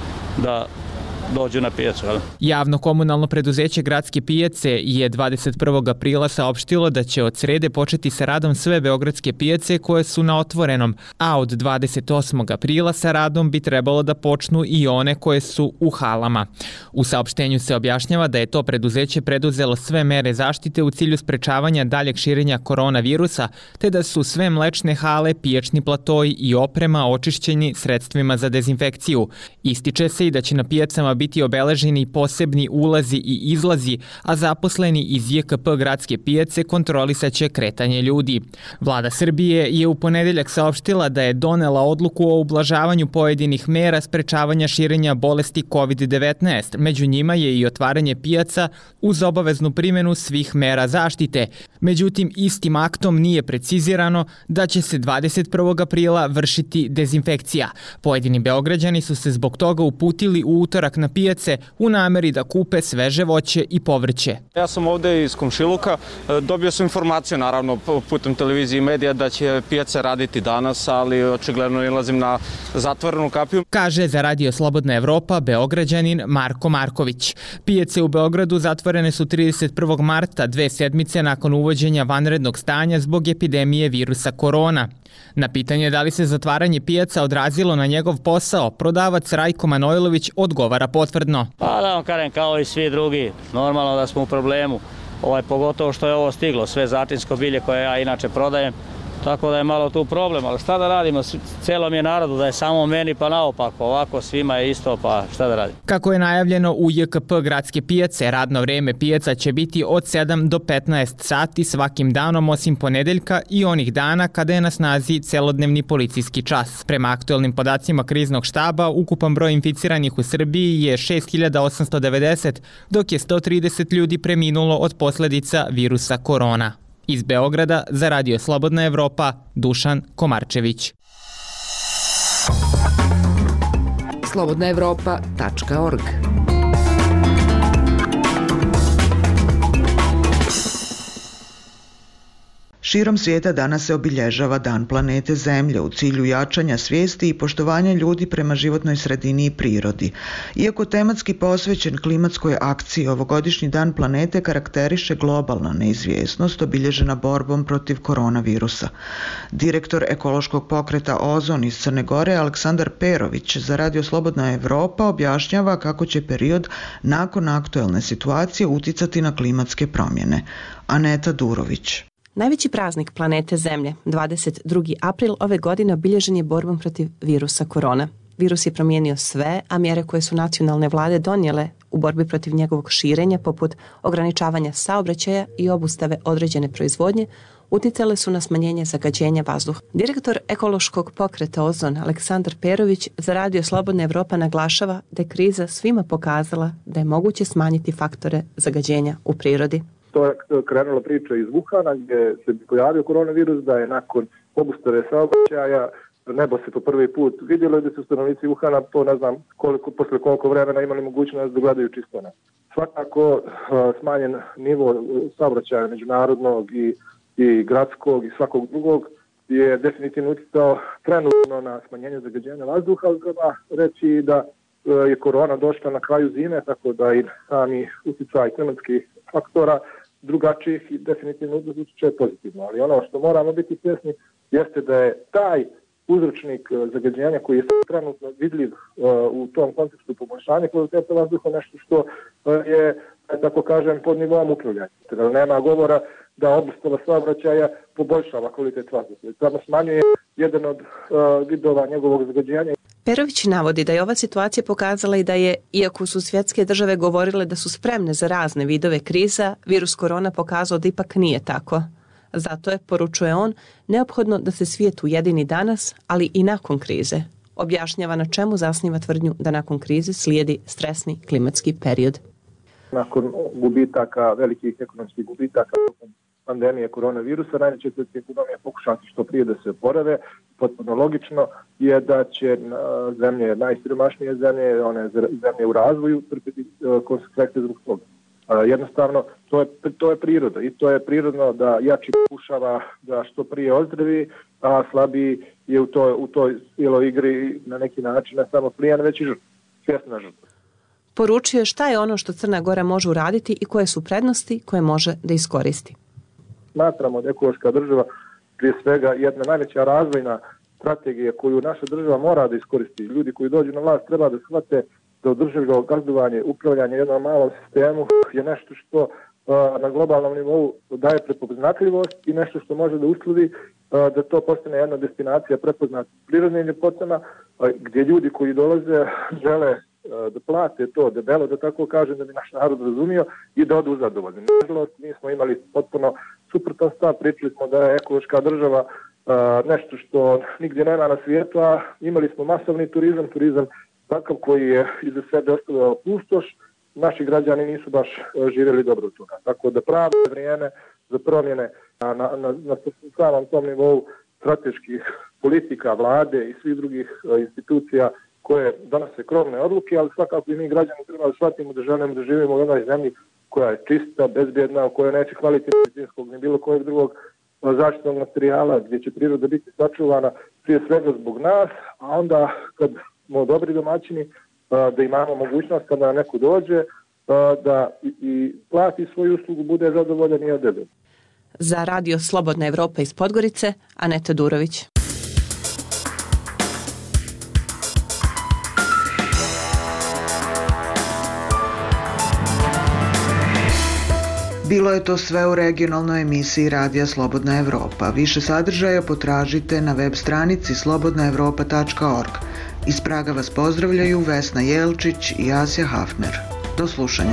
da dođu na pijacu. Javno komunalno preduzeće Gradske pijace je dvadeset prvog aprila saopštilo da će od srede početi sa radom sve beogradske pijace koje su na otvorenom, a od dvadeset osmog aprila sa radom bi trebalo da počnu i one koje su u halama. U saopštenju se objašnjava da je to preduzeće preduzelo sve mere zaštite u cilju sprečavanja daljeg širenja koronavirusa, te da su sve mlečne hale, pijačni platoji i oprema očišćeni sredstvima za dezinfekciju. Ističe se i da će na pijacama biti obeleženi posebni ulazi i izlazi, a zaposleni iz J K P Gradske pijace kontrolisaće kretanje ljudi. Vlada Srbije je u ponedeljak saopštila da je donela odluku o ublažavanju pojedinih mera sprečavanja širenja bolesti kovid devetnaest. Među njima je i otvaranje pijaca uz obaveznu primjenu svih mera zaštite. Međutim, istim aktom nije precizirano da će se dvadeset prvog aprila vršiti dezinfekcija. Pojedini Beograđani su se zbog toga uputili u utorak na pijace u nameri da kupe sveže voće i povrće. Ja sam ovde iz Komšiluka, dobio sam informaciju naravno putem televizije i medija da će pijace raditi danas, ali očigledno nalazim na zatvorenu kapiju. Kaže za Radio Slobodna Evropa Beograđanin Marko Marković. Pijace u Beogradu zatvorene su trideset prvog marta, dve sedmice nakon uvođenja vanrednog stanja zbog epidemije virusa korona. Na pitanje da li se zatvaranje pijaca odrazilo na njegov posao, prodavac Rajko Manojlović odgovara potvrdno. Pa da vam kažem, kao i svi drugi, normalno da smo u problemu. Ovaj, pogotovo što je ovo stiglo, sve začinsko bilje koje ja inače prodajem, Tako da je malo tu problem, ali šta da radimo, celom je narodu, da je samo meni pa naopako, ovako svima je isto, pa šta da radimo. Kako je najavljeno u J K P gradske pijace, radno vreme pijaca će biti od sedam do petnaest sati svakim danom osim ponedeljka i onih dana kada je na snazi celodnevni policijski čas. Prema aktuelnim podacima kriznog štaba, ukupan broj inficiranih u Srbiji je šest hiljada osamsto devedeset, dok je sto trideset ljudi preminulo od posledica virusa korona. Iz Beograda za Radio Slobodna Evropa, Dušan Komarčević. slobodna evropa tačka org. Širom svijeta danas se obilježava Dan planete Zemlje u cilju jačanja svijesti i poštovanja ljudi prema životnoj sredini i prirodi. Iako tematski posvećen klimatskoj akciji, ovogodišnji Dan planete karakteriše globalna neizvjesnost obilježena borbom protiv koronavirusa. Direktor ekološkog pokreta Ozon iz Crne Gore Aleksandar Perović za Radio Slobodna Evropa objašnjava kako će period nakon aktuelne situacije uticati na klimatske promjene. Aneta Durović. Najveći praznik planete Zemlje, dvadeset drugi april ove godine, obilježen je borbom protiv virusa korona. Virus je promijenio sve, a mjere koje su nacionalne vlade donijele u borbi protiv njegovog širenja, poput ograničavanja saobraćaja i obustave određene proizvodnje, uticale su na smanjenje zagađenja vazduha. Direktor ekološkog pokreta Ozon Aleksandar Perović za Radio Slobodna Evropa naglašava da je kriza svima pokazala da je moguće smanjiti faktore zagađenja u prirodi. To je krenula priča iz Wuhana gdje se pojavio koronavirus, da je nakon obustave saobraćaja nebo se po prvi put vidjelo i da su stanovnici Wuhana to ne znam koliko, posle koliko vremena imali mogućnost da gledaju čisto nebo. Svakako smanjen nivo saobraćaja međunarodnog i, i gradskog i svakog drugog je definitivno utjecao trenutno na smanjenje zagađenja vazduha, ali treba reći da je korona došla na kraju zime, tako da i sami utjecaj klimatskih faktora drugačijih i definitivno utječe pozitivno. Ali ono što moramo biti svjesni jeste da je taj uzročnik zagađenja koji je trenutno vidljiv u tom kontekstu poboljšanja kvalitete vazduha nešto što je, tako kažem, pod nivom upravljanja. Nema govora da obustava saobraćaja poboljšava kvalitet vazduha. Samo smanjuje jedan od vidova njegovog zagađenja. Perović navodi da je ova situacija pokazala i da je, iako su svjetske države govorile da su spremne za razne vidove kriza, virus korona pokazao da ipak nije tako. Zato je, poručuje on, neophodno da se svijet ujedini danas, ali i nakon krize. Objašnjava na čemu zasniva tvrdnju da nakon krize slijedi stresni klimatski period. Nakon gubitaka, velikih ekonomskih gubitaka, pandemije koronavirusa, najveće svjetske ekonomije pokušati što prije da se oporave. Potpuno logično je da će zemlje, najsiromašnije zemlje, one zemlje u razvoju, trpiti konsekvence zbog toga. Jednostavno, to je, to je priroda i to je prirodno da jači pokušava da što prije ozdravi, a slabiji je u toj, u toj cijeloj igri na neki način ne samo plijan, već i žrtva, svjesna žrtva. Poručio šta je ono što Crna Gora može uraditi i koje su prednosti koje može da iskoristi. Smatramo da ekološka država prije svega jedna najveća razvojna strategija koju naša država mora da iskoristi. Ljudi koji dođu na vlast treba da shvate da održivo gazdovanje, upravljanje jednom malom sistemu je nešto što uh, na globalnom nivou daje prepoznatljivost i nešto što može da uslovi uh, da to postane jedna destinacija prepoznata prirodnim ljepotama uh, gdje ljudi koji dolaze žele uh, da plate to debelo, da tako kažem, da bi naš narod razumio i da odu zadovoljni. Nažalost, mi smo imali potpuno suprotan stav, pričali smo da je ekološka država uh, nešto što nigdje nema na svijetu, a imali smo masovni turizam, turizam takav koji je iza sebe ostavljao pustoš, naši građani nisu baš živjeli dobro od toga. Tako da pravo je vrijeme za promjene na, na, na, na samom tom nivou strateških politika, vlade i svih drugih institucija koje donose krovne odluke, ali svakako i mi građani treba da shvatimo da želimo da živimo u jednoj zemlji koja je čista, bezbjedna, u kojoj neće hvaliti medicinskog ni bilo kojeg drugog zaštitnog materijala, gdje će priroda biti sačuvana prije svega zbog nas, a onda kad smo dobri domaćini, da imamo mogućnost kada neko dođe, da i plati svoju uslugu, bude zadovoljan i odebren. Za Radio Slobodna Evropa iz Podgorice, Aneta Durović. Bilo je to sve u regionalnoj emisiji Radija Slobodna Evropa. Više sadržaja potražite na web stranici slobodna evropa tačka org. Iz Praga vas pozdravljaju Vesna Jelčić i Asja Hafner. Do slušanja.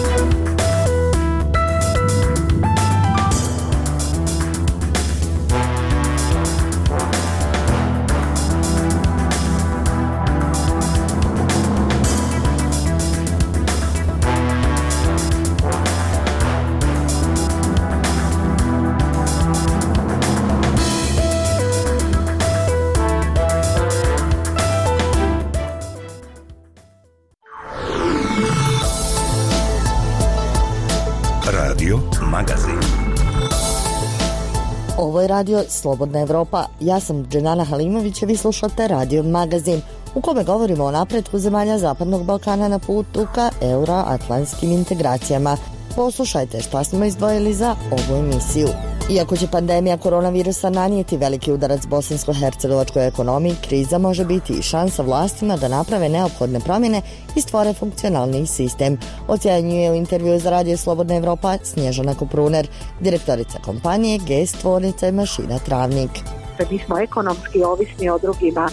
Ovo je radio Slobodna Evropa. Ja sam Dženana Halimović, a vi slušate Radio Magazin, u kome govorimo o napretku zemalja Zapadnog Balkana na putu ka euroatlantskim integracijama. Poslušajte šta smo izdvojili za ovu emisiju. Iako će pandemija koronavirusa nanijeti veliki udarac bosansko-hercegovačkoj ekonomiji, kriza može biti i šansa vlastima da naprave neophodne promjene i stvore funkcionalni sistem, ocjenjuje u intervju za Radio Slobodna Evropa Snježana Kupruner, direktorica kompanije G E S tvornice mašina Travnik. Mi smo ekonomski ovisni o drugima,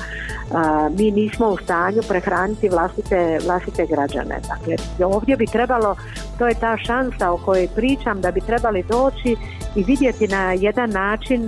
mi nismo u stanju prehraniti vlastite, vlastite građane. Dakle, ovdje bi trebalo, to je ta šansa o kojoj pričam, da bi trebali doći i vidjeti na jedan način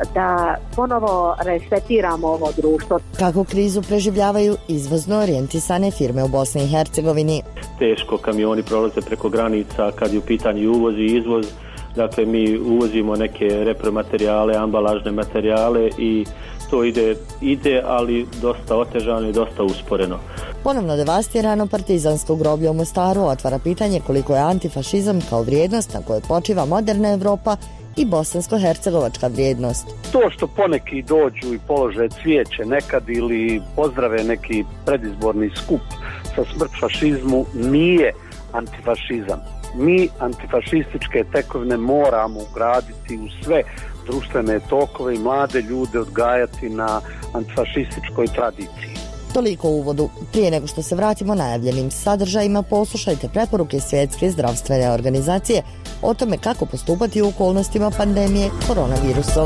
da ponovo resetiramo ovo društvo. Kako krizu preživljavaju izvozno orijentisane firme u Bosni i Hercegovini? Teško kamioni prolaze preko granica kad je u pitanju uvoz i izvoz. Dakle, mi uvozimo neke repromaterijale, ambalažne materijale i to ide, ide, ali dosta otežano i dosta usporeno. Ponovno devastirano partizansko groblje u Mostaru otvara pitanje koliko je antifašizam kao vrijednost na kojoj počiva moderna Evropa i bosansko-hercegovačka vrijednost. To što poneki dođu i polože cvijeće nekad ili pozdrave neki predizborni skup sa smrt fašizmu nije antifašizam. Mi antifašističke tekovine moramo ugraditi u sve društvene tokove i mlade ljude odgajati na antifašističkoj tradiciji. Toliko u uvodu. Prije nego što se vratimo najavljenim sadržajima, poslušajte preporuke Svjetske zdravstvene organizacije o tome kako postupati u okolnostima pandemije koronavirusom.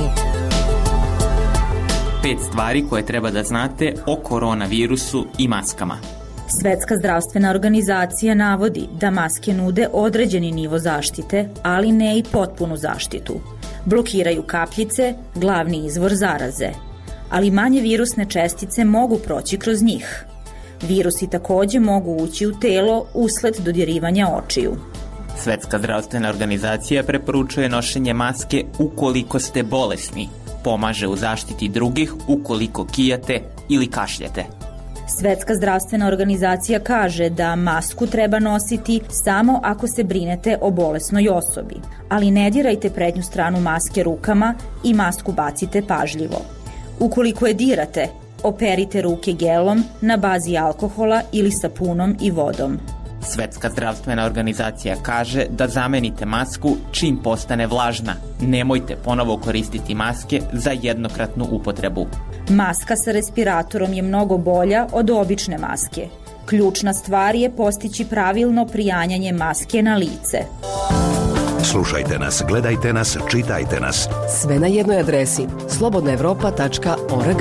Pet stvari koje treba da znate o koronavirusu i maskama. Svetska zdravstvena organizacija navodi da maske nude određeni nivo zaštite, ali ne i potpunu zaštitu. Blokiraju kapljice, glavni izvor zaraze. Ali manje virusne čestice mogu proći kroz njih. Virusi također mogu ući u telo usled dodirivanja očiju. Svetska zdravstvena organizacija preporučuje nošenje maske ukoliko ste bolesni. Pomaže u zaštiti drugih ukoliko kijate ili kašljete. Svetska zdravstvena organizacija kaže da masku treba nositi samo ako se brinete o bolesnoj osobi, ali ne dirajte prednju stranu maske rukama i masku bacite pažljivo. Ukoliko je dirate, operite ruke gelom na bazi alkohola ili sapunom i vodom. Svetska zdravstvena organizacija kaže da zamenite masku čim postane vlažna. Nemojte ponovo koristiti maske za jednokratnu upotrebu. Maska sa respiratorom je mnogo bolja od obične maske. Ključna stvar je postići pravilno prijanjanje maske na lice. Slušajte nas, gledajte nas, čitajte nas. Sve na jednoj adresi slobodna evropa tačka org.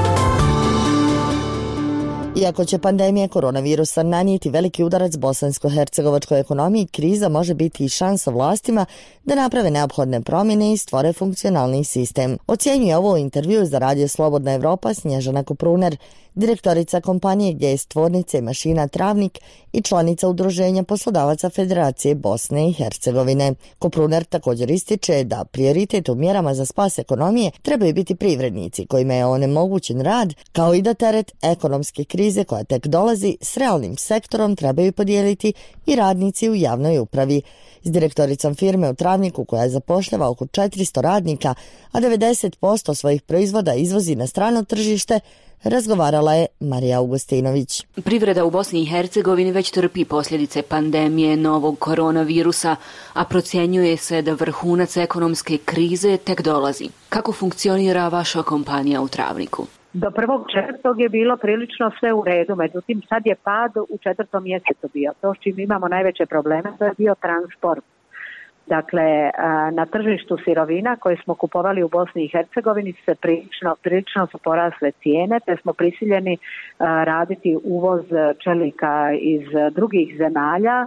Iako će pandemija koronavirusa nanijeti veliki udarac bosansko-hercegovačkoj ekonomiji, kriza može biti i šansa vlastima da naprave neophodne promjene i stvore funkcionalni sistem. Ocjenjuje ovo u intervju za Radio Slobodna Evropa Snježana Kupruner, direktorica kompanije G E S tvornice mašina Travnik i članica udruženja poslodavaca Federacije Bosne i Hercegovine. Kupruner također ističe da prioritet u mjerama za spas ekonomije trebaju biti privrednici kojima je onemogućen rad, kao i da teret ekonomske krize koja tek dolazi s realnim sektorom trebaju podijeliti i radnici u javnoj upravi. S direktoricom firme u Travniku koja zapošljava oko četiristo radnika, a devedeset posto svojih proizvoda izvozi na strano tržište, razgovarala je Marija Augustinović. Privreda u Bosni i Hercegovini već trpi posljedice pandemije novog koronavirusa, a procjenjuje se da vrhunac ekonomske krize tek dolazi. Kako funkcionira vaša kompanija u Travniku? Do prvog četvrtog je bilo prilično sve u redu, međutim sad je pad u četvrtom mjesecu bio. To s čim imamo najveće probleme, to je bio transport. Dakle, na tržištu sirovina koje smo kupovali u Bosni i Hercegovini se prilično, prilično su porasle cijene, te smo prisiljeni raditi uvoz čelika iz drugih zemalja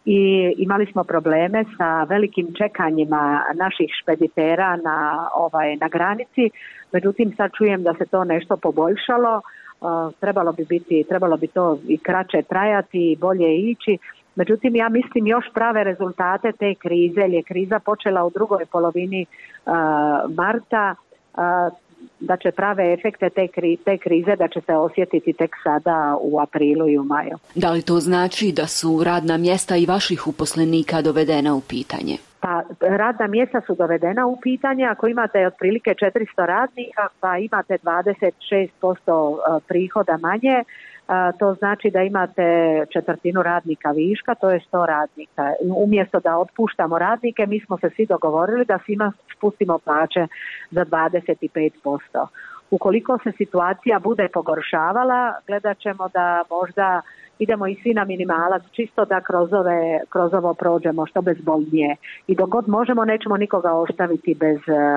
i imali smo probleme sa velikim čekanjima naših špeditera na, ovaj, na granici. Međutim, sad čujem da se to nešto poboljšalo, trebalo bi biti, trebalo bi to i kraće trajati i bolje ići. Međutim, ja mislim još prave rezultate te krize, jer je kriza počela u drugoj polovini uh, marta, uh, da će prave efekte te, kri, te krize da će se osjetiti tek sada u aprilu i u maju. Da li to znači da su radna mjesta i vaših uposlenika dovedena u pitanje? Pa radna mjesta su dovedena u pitanje. Ako imate otprilike četiristo radnika, pa imate dvadeset šest posto prihoda manje, to znači da imate četvrtinu radnika viška, to je sto radnika. Umjesto da otpuštamo radnike, mi smo se svi dogovorili da svima spustimo plaće za dvadeset pet posto. Ukoliko se situacija bude pogoršavala, gledat ćemo da možda idemo i svi na minimalac, čisto da kroz, ove, kroz ovo prođemo što bezbolnije. I dok god možemo, nećemo nikoga ostaviti bez,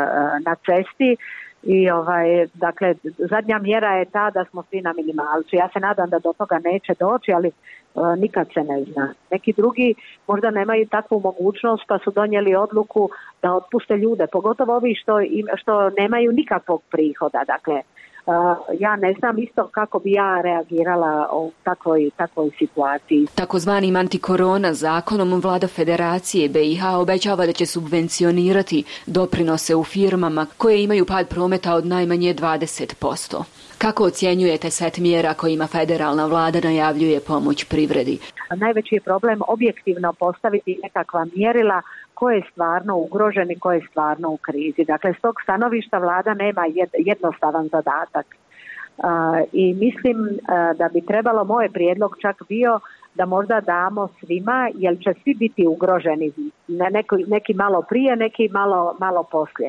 na cesti. I ovaj, dakle, zadnja mjera je ta da smo svi na minimalcu. Ja se nadam da do toga neće doći, ali uh, nikad se ne zna. Neki drugi možda nemaju takvu mogućnost pa su donijeli odluku da otpuste ljude, pogotovo ovi što, im, što nemaju nikakvog prihoda. Dakle, uh, ja ne znam isto kako bi ja reagirala u takvoj, takvoj situaciji. Takozvanim antikorona zakonom vlada Federacije B i H obećava da će subvencionirati doprinose u firmama koje imaju pad prometa od najmanje dvadeset posto. Kako ocjenjujete set mjera kojima federalna vlada najavljuje pomoć privredi? Najveći je problem objektivno postaviti nekakva mjerila ko je stvarno ugrožen i ko je stvarno u krizi. Dakle, s tog stanovišta vlada nema jednostavan zadatak. Uh, I mislim uh, da bi trebalo, moj prijedlog čak bio da možda damo svima, jer će svi biti ugroženi, neki, neki malo prije, neki malo, malo poslije.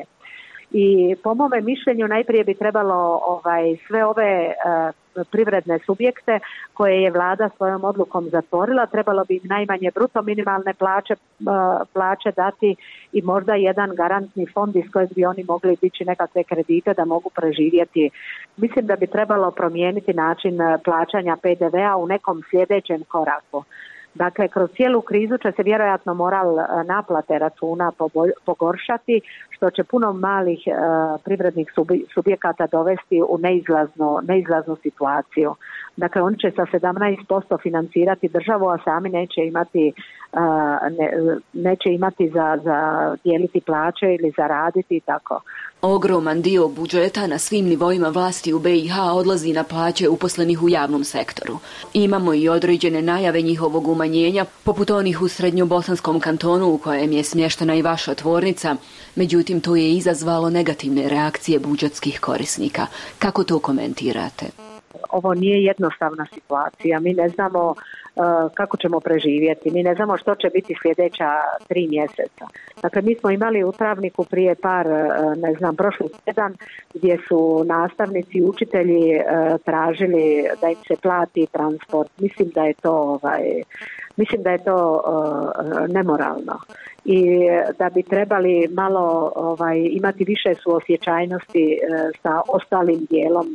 I po mome mišljenju najprije bi trebalo ovaj, sve ove uh, privredne subjekte koje je vlada svojom odlukom zatvorila, trebalo bi im najmanje bruto minimalne plaće, uh, plaće dati i možda jedan garantni fond iz kojeg bi oni mogli dići nekakve kredite da mogu preživjeti. Mislim da bi trebalo promijeniti način plaćanja P D V-a u nekom sljedećem koraku. Dakle, kroz cijelu krizu će se vjerojatno moral naplate računa pogoršati, što će puno malih uh, privrednih subjekata dovesti u neizlaznu, neizlaznu situaciju. Dakle, oni će sa sedamnaest posto financirati državu, a sami neće imati, uh, ne, neće imati za, za dijeliti plaće ili zaraditi i tako. Ogroman dio budžeta na svim nivoima vlasti u B i H odlazi na plaće uposlenih u javnom sektoru. Imamo i određene najave njihovog umanjenja, poput onih u Srednjobosanskom kantonu u kojem je smještena i vaša tvornica. Međutim, to je izazvalo negativne reakcije budžetskih korisnika. Kako to komentirate? Ovo nije jednostavna situacija. Mi ne znamo uh, kako ćemo preživjeti. Mi ne znamo što će biti sljedeća tri mjeseca. Dakle, mi smo imali u Travniku prije par, uh, ne znam, prošli tjedan gdje su nastavnici i učitelji uh, tražili da im se plati transport. Mislim da je to, ovaj, mislim da je to uh, nemoralno. I da bi trebali malo ovaj, imati više suosjećajnosti e, sa ostalim dijelom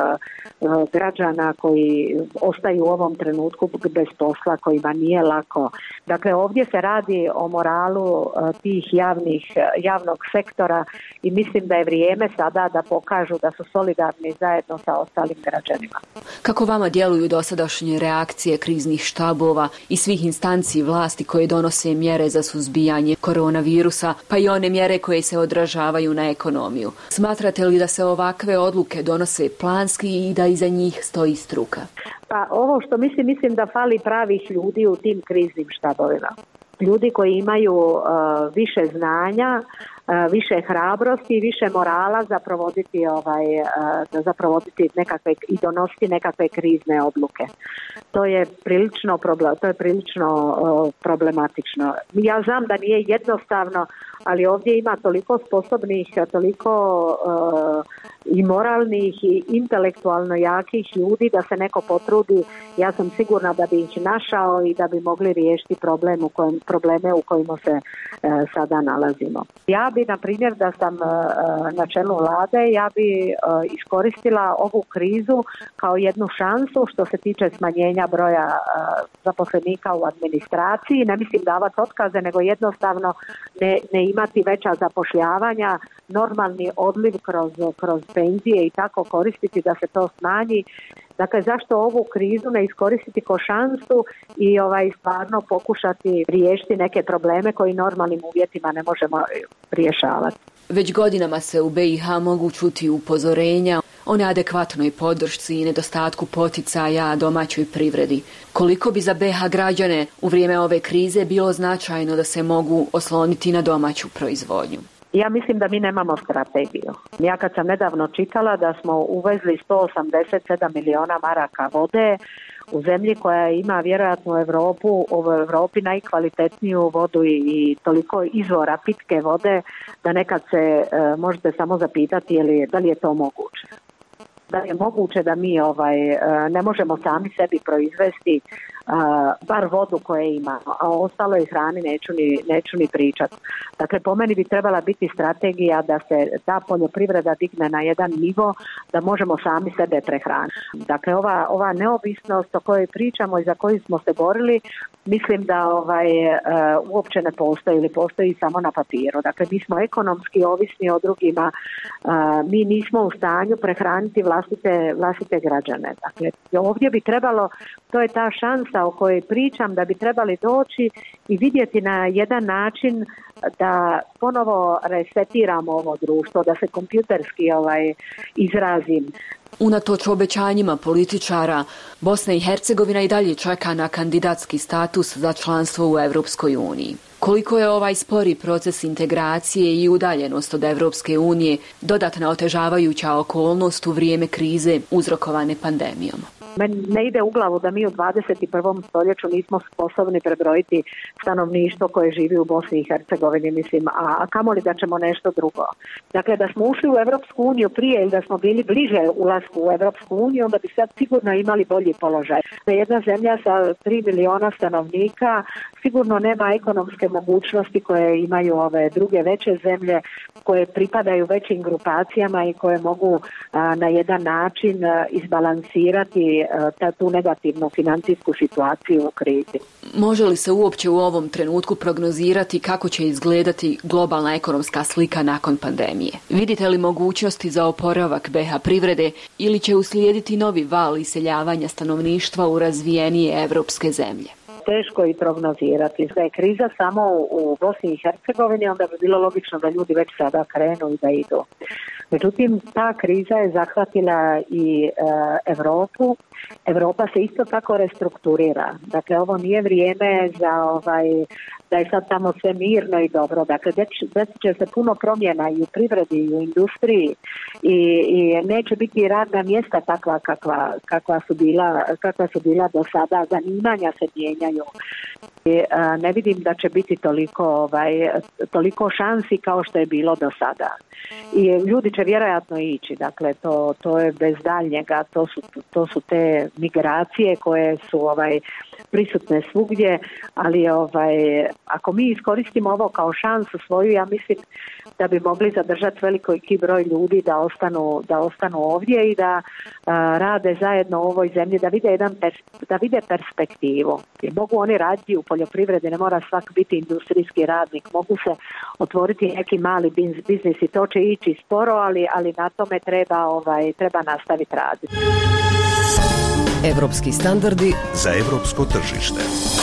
e, e, građana koji ostaju u ovom trenutku bez posla, kojima nije lako. Dakle, ovdje se radi o moralu e, tih javnih, javnog sektora i mislim da je vrijeme sada da pokažu da su solidarni zajedno sa ostalim građanima. Kako vama djeluju dosadašnje reakcije kriznih štabova i svih instanci vlasti koje donose mjere za suzbijanje koronavirusa, pa i one mjere koje se odražavaju na ekonomiju? Smatrate li da se ovakve odluke donose planski i da iza njih stoji struka? Pa ovo što mislim, mislim da fali pravih ljudi u tim kriznim štabovima. Ljudi koji imaju uh, više znanja, više hrabrosti i više morala za provoditi, ovaj, za provoditi nekakve i donositi nekakve krizne odluke. To je prilično, to je prilično problematično. Ja znam da nije jednostavno, ali ovdje ima toliko sposobnih, toliko uh, i moralnih i intelektualno jakih ljudi da se neko potrudi. Ja sam sigurna da bi ih našao i da bi mogli riješiti problem u kojem, probleme u kojima se uh, sada nalazimo. Ja bi, na primjer, da sam uh, na čelu vlade, ja bi uh, iskoristila ovu krizu kao jednu šansu što se tiče smanjenja broja uh, zaposlenika u administraciji. Ne mislim davati otkaze, nego jednostavno ne, ne imati veća zapošljavanja, normalni odliv kroz, kroz penzije i tako koristiti da se to smanji. Dakle, zašto ovu krizu ne iskoristiti kao šansu i ovaj stvarno pokušati riješiti neke probleme koji normalnim uvjetima ne možemo rješavati. Već godinama se u be i ha mogu čuti upozorenja o neadekvatnoj podršci i nedostatku poticaja domaćoj privredi. Koliko bi za be ha građane u vrijeme ove krize bilo značajno da se mogu osloniti na domaću proizvodnju? Ja mislim da mi nemamo strategiju. Ja kad sam nedavno čitala da smo uvezli sto osamdeset sedam miliona maraka vode u zemlji koja ima vjerojatno u Europu, u Europi najkvalitetniju vodu i, i toliko izvora pitke vode da nekad se e, možete samo zapitati je li, da li je to moguće. Da li je moguće da mi ovaj, ne možemo sami sebi proizvesti uh, bar vodu koje imamo, a o ostaloj hrani neću ni, neću ni pričati. Dakle, po meni bi trebala biti strategija da se ta poljoprivreda digne na jedan nivo da možemo sami sebe prehraniti. Dakle, ova, ova neovisnost o kojoj pričamo i za koju smo se borili, mislim da ovaj, uh, uopće ne postoji ili postoji samo na papiru. Dakle, mi smo ekonomski ovisni o drugima, uh, mi nismo u stanju prehraniti vlastite, vlastite građane. Dakle, ovdje bi trebalo, to je ta šansa o kojoj pričam, da bi trebali doći i vidjeti na jedan način da ponovo resetiramo ovo društvo, da se kompjuterski ovaj, izrazim. Unatoč obećanjima političara, Bosna i Hercegovina i dalje čeka na kandidatski status za članstvo u Europskoj uniji. Koliko je ovaj spori proces integracije i udaljenost od Europske unije dodatna otežavajuća okolnost u vrijeme krize uzrokovane pandemijom? Meni ne ide u glavu da mi u dvadeset i prvom stoljeću nismo sposobni prebrojiti stanovništvo koje živi u Bosni i Hercegovini, mislim, a, a kamoli da ćemo nešto drugo. Dakle, da smo ušli u Europsku uniju prije ili da smo bili bliže ulasku u Europsku uniju, onda bi sad sigurno imali bolji položaj. Jedna zemlja sa tri miliona stanovnika sigurno nema ekonomske mogućnosti koje imaju ove druge veće zemlje koje pripadaju većim grupacijama i koje mogu a, na jedan način a, izbalansirati a, tu negativnu financijsku situaciju u krizi. Može li se uopće u ovom trenutku prognozirati kako će izgledati globalna ekonomska slika nakon pandemije? Vidite li mogućnosti za oporavak be ha privrede ili će uslijediti novi val iseljavanja stanovništva u razvijenije evropske zemlje? Teško i prognozirati. Da je kriza samo u Bosni i Hercegovini, onda bi bilo logično da ljudi već sada krenu i da idu. Međutim, ta kriza je zahvatila i e, Europu. Europa se isto tako restrukturira. Dakle, ovo nije vrijeme za ovaj, da je sad tamo sve mirno i dobro. Dakle, desit će se puno promjena i u privredi i u industriji i, i neće biti radna mjesta takva kakva, kakva, su bila, kakva su bila do sada. Zanimanja se mijenjaju. I, a, ne vidim da će biti toliko, ovaj, toliko šansi kao što je bilo do sada. I ljudi će vjerojatno ići, dakle to, to je bez daljnjega, to su, to su te migracije koje su ovaj, prisutne svugdje, ali ovaj, ako mi iskoristimo ovo kao šansu svoju, ja mislim da bi mogli zadržati veliki broj ljudi da ostanu, da ostanu ovdje i da a, rade zajedno u ovoj zemlji, da vide, jedan pers, da vide perspektivu. Jer mogu oni raditi u poljoprivredi, ne mora svak biti industrijski radnik, mogu se otvoriti neki mali biznis i to će ići sporo, ali, ali na tome treba, ovaj, treba nastaviti raditi. Evropski standardi za evropsko tržište.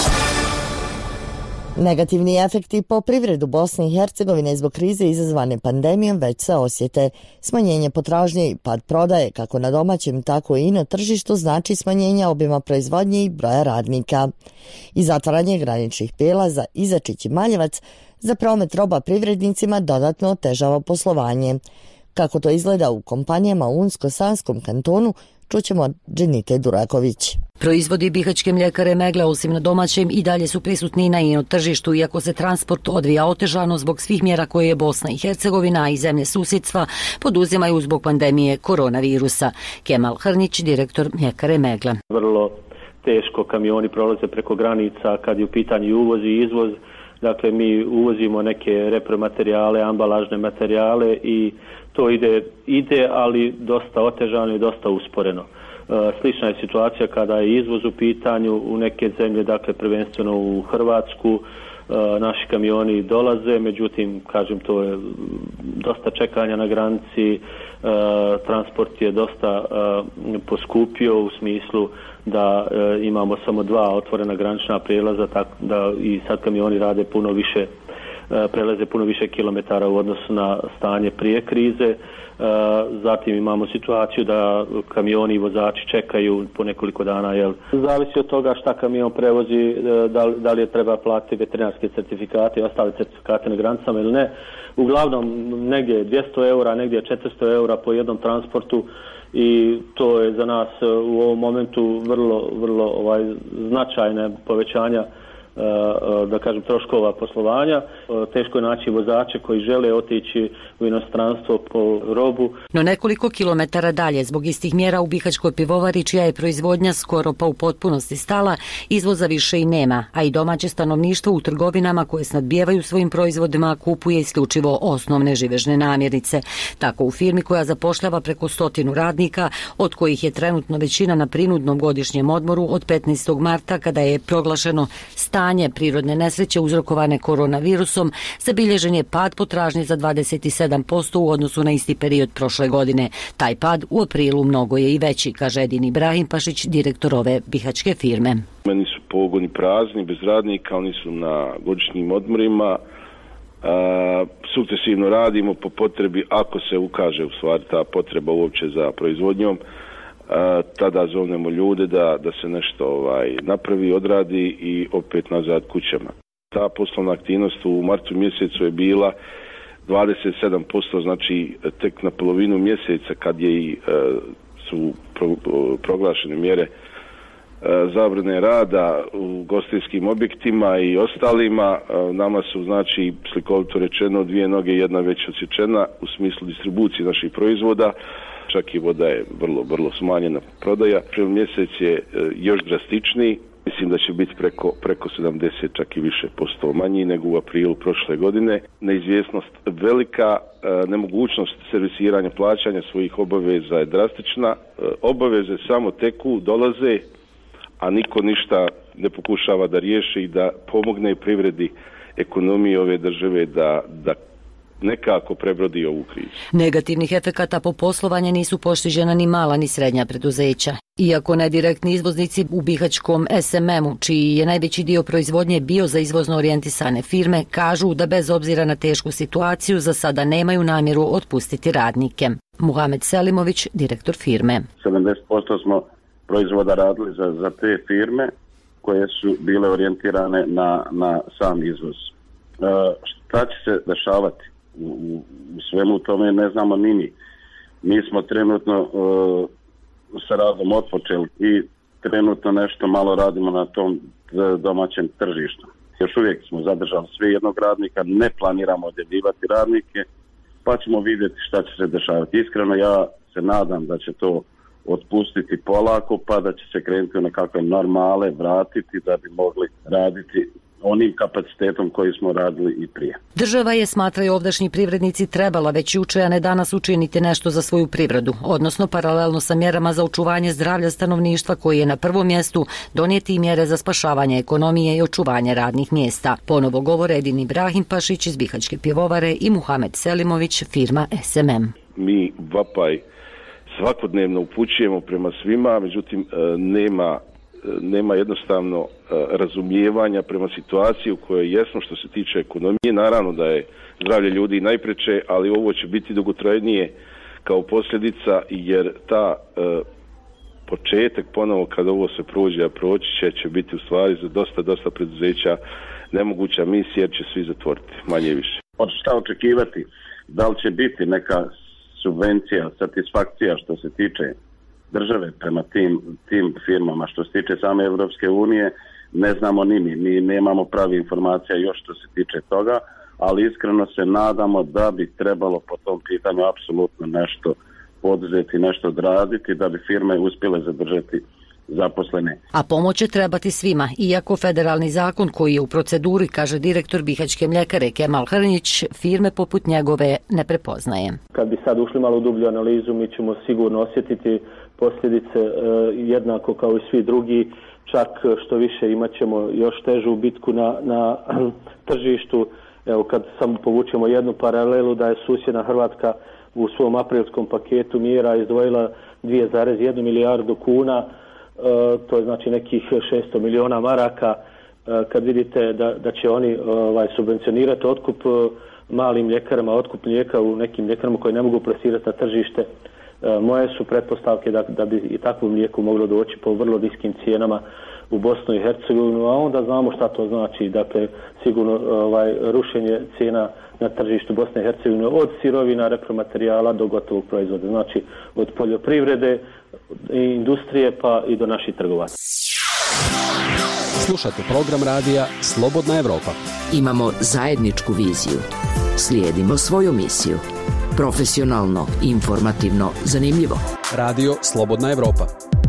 Negativni efekti po privredu Bosne i Hercegovine zbog krize izazvane pandemijom već se osjete. Smanjenje potražnje i pad prodaje kako na domaćem tako i na tržištu znači smanjenje obima proizvodnje i broja radnika. I zatvaranje graničnih prijelaza Izačić i Maljevac za promet roba privrednicima dodatno otežava poslovanje. Kako to izgleda u kompanijama u Unsko-Sanskom kantonu, čućemo od Dženite Duraković. Proizvodi bihaćke mljekare Megla osim na domaćem i dalje su prisutni na ino tržištu, iako se transport odvija otežano zbog svih mjera koje je Bosna i Hercegovina i zemlje susjedstva poduzimaju zbog pandemije koronavirusa. Kemal Hrnić, direktor mljekare Megla. Vrlo teško kamioni prolaze preko granica kad je u pitanju uvoz i izvoz. Dakle, mi uvozimo neke repromaterijale, ambalažne materijale i to ide, ide ali dosta otežano i dosta usporeno. Slična je situacija kada je izvoz u pitanju u neke zemlje, dakle prvenstveno u Hrvatsku. Naši kamioni dolaze, međutim, kažem, to je dosta čekanja na granici, transport je dosta poskupio u smislu da imamo samo dva otvorena granična prijelaza, tako da i sad kamioni rade puno više, prelaze puno više kilometara u odnosu na stanje prije krize. Zatim imamo situaciju da kamioni i vozači čekaju po nekoliko dana. Jel? Zavisi od toga šta kamion prevozi, da li, da li je treba platiti veterinarske certifikate i ostale certifikate na granicama ili ne. Uglavnom negdje dvjesto eura, negdje četiristo eura po jednom transportu i to je za nas u ovom momentu vrlo, vrlo ovaj, značajne povećanja da kažem troškova poslovanja. Teško je naći vozače koji žele otići u inostranstvo po robu. No nekoliko kilometara dalje, zbog istih mjera u bihaćkoj pivovari, čija je proizvodnja skoro pa u potpunosti stala, izvoza više i nema, a i domaće stanovništvo u trgovinama koje snadbijevaju svojim proizvodima kupuje isključivo osnovne živežne namirnice. Tako u firmi koja zapošljava preko stotinu radnika, od kojih je trenutno većina na prinudnom godišnjem odmoru od petnaestog marta, kada je proglašeno stanje prirodne nesreće uzrokovane koronavirusom, zabilježen je pad potražnje za dvadeset sedam posto u odnosu na isti period prošle godine. Taj pad u aprilu mnogo je i veći, kaže Edin Ibrahim Pašić, direktor ove bihaćke firme. Meni su pogoni prazni, bez radnika, oni su na godišnjim odmorima. A, sukcesivno radimo po potrebi, ako se ukaže u stvari ta potreba uopće za proizvodnjom, a, tada zovnemo ljude da, da se nešto ovaj, napravi, odradi i opet nazad kućama. Ta poslovna aktivnost u martu mjesecu je bila dvadeset sedam posto, znači tek na polovinu mjeseca kad je i e, su pro, proglašene mjere e, zabrane rada u gostinskim objektima i ostalima, e, nama su znači slikovito rečeno dvije noge, jedna već odsječena u smislu distribucije naših proizvoda, čak i voda je vrlo, vrlo smanjena prodaja. April mjesec je e, još drastičniji. Mislim da će biti preko, preko sedamdeset, čak i više posto manji nego u aprilu prošle godine. Neizvjesnost velika, e, nemogućnost servisiranja plaćanja svojih obaveza je drastična. E, obaveze samo teku, dolaze, a niko ništa ne pokušava da riješi i da pomogne privredi, ekonomiji ove države da, da nekako prebrodi ovu krizu. Negativnih efekata po poslovanje nisu postižena ni mala ni srednja preduzeća. Iako nedirektni izvoznici u bihaćkom es em emu, čiji je najveći dio proizvodnje bio za izvozno orijentisane firme, kažu da bez obzira na tešku situaciju za sada nemaju namjeru otpustiti radnike. Muhamed Selimović, direktor firme. sedamdeset posto smo proizvoda radili za, za te firme koje su bile orijentirane na, na sam izvoz. E, šta će se dešavati? U, u svemu tome ne znamo ni mi. Mi smo trenutno uh, sa radom otpočeli i trenutno nešto malo radimo na tom domaćem tržištu. Još uvijek smo zadržali sve jednog radnika, ne planiramo odjavljivati radnike, pa ćemo vidjeti šta će se dešavati. Iskreno ja se nadam da će to otpustiti polako, pa da će se krenuti u nekakve normale, vratiti da bi mogli raditi onim kapacitetom koji smo radili i prije. Država je, smatraju ovdašnji privrednici, trebala već juče, a ne danas učiniti nešto za svoju privredu, odnosno paralelno sa mjerama za očuvanje zdravlja stanovništva, koji je na prvom mjestu, donijeti i mjere za spašavanje ekonomije i očuvanje radnih mjesta. Ponovo govore Edin Ibrahim Pašić iz bihaćke pivovare i Muhamed Selimović, firma es em em. Mi vapaj svakodnevno upućujemo prema svima, međutim nema nema jednostavno razumijevanja prema situaciji u kojoj jesmo što se tiče ekonomije. Naravno da je zdravlje ljudi najpreče, ali ovo će biti dugotrajnije kao posljedica, jer ta početak ponovo kad ovo se prođe, a proći će, će biti u stvari za dosta, dosta preduzeća nemoguća misija jer će svi zatvoriti, manje više. Od šta očekivati? Da li će biti neka subvencija, satisfakcija što se tiče države prema tim, tim firmama, što se tiče same Evropske unije, ne znamo ni mi, mi nemamo pravi informacija još što se tiče toga, ali iskreno se nadamo da bi trebalo po tom pitanju apsolutno nešto poduzeti, nešto odraditi da bi firme uspjele zadržati zaposlene. A pomoć će trebati svima, iako federalni zakon koji je u proceduri, kaže direktor Bihaćke mljekare Kemal Hrnjić, firme poput njegove ne prepoznaje. Kad bi sad ušli malo u dublju analizu, mi ćemo sigurno osjetiti posljedice e, jednako kao i svi drugi, čak što više imat ćemo još težu bitku na, na tržištu. Evo kad samo povučemo jednu paralelu da je susjedna Hrvatska u svom aprilskom paketu mjera izdvojila dvije zarez jednu milijardu kuna, e, to je znači nekih šesto miliona maraka, e, kad vidite da, da će oni ovaj, subvencionirati otkup malim mljekarama, otkup mlijeka u nekim mljekarama koje ne mogu plasirati na tržište. E, moje su pretpostavke da, da bi i takvo mlijeko moglo doći po vrlo niskim cijenama u Bosnu i Hercegovinu, a onda znamo šta to znači. Dakle, sigurno ovaj, rušenje cijena na tržištu Bosne i Hercegovine od sirovina, repromaterijala do gotovog proizvoda. Znači, od poljoprivrede i industrije pa i do naših trgovaca. Slušate program radija Slobodna Evropa. Imamo zajedničku viziju. Slijedimo svoju misiju. Profesionalno, informativno, zanimljivo. Radio Slobodna Evropa.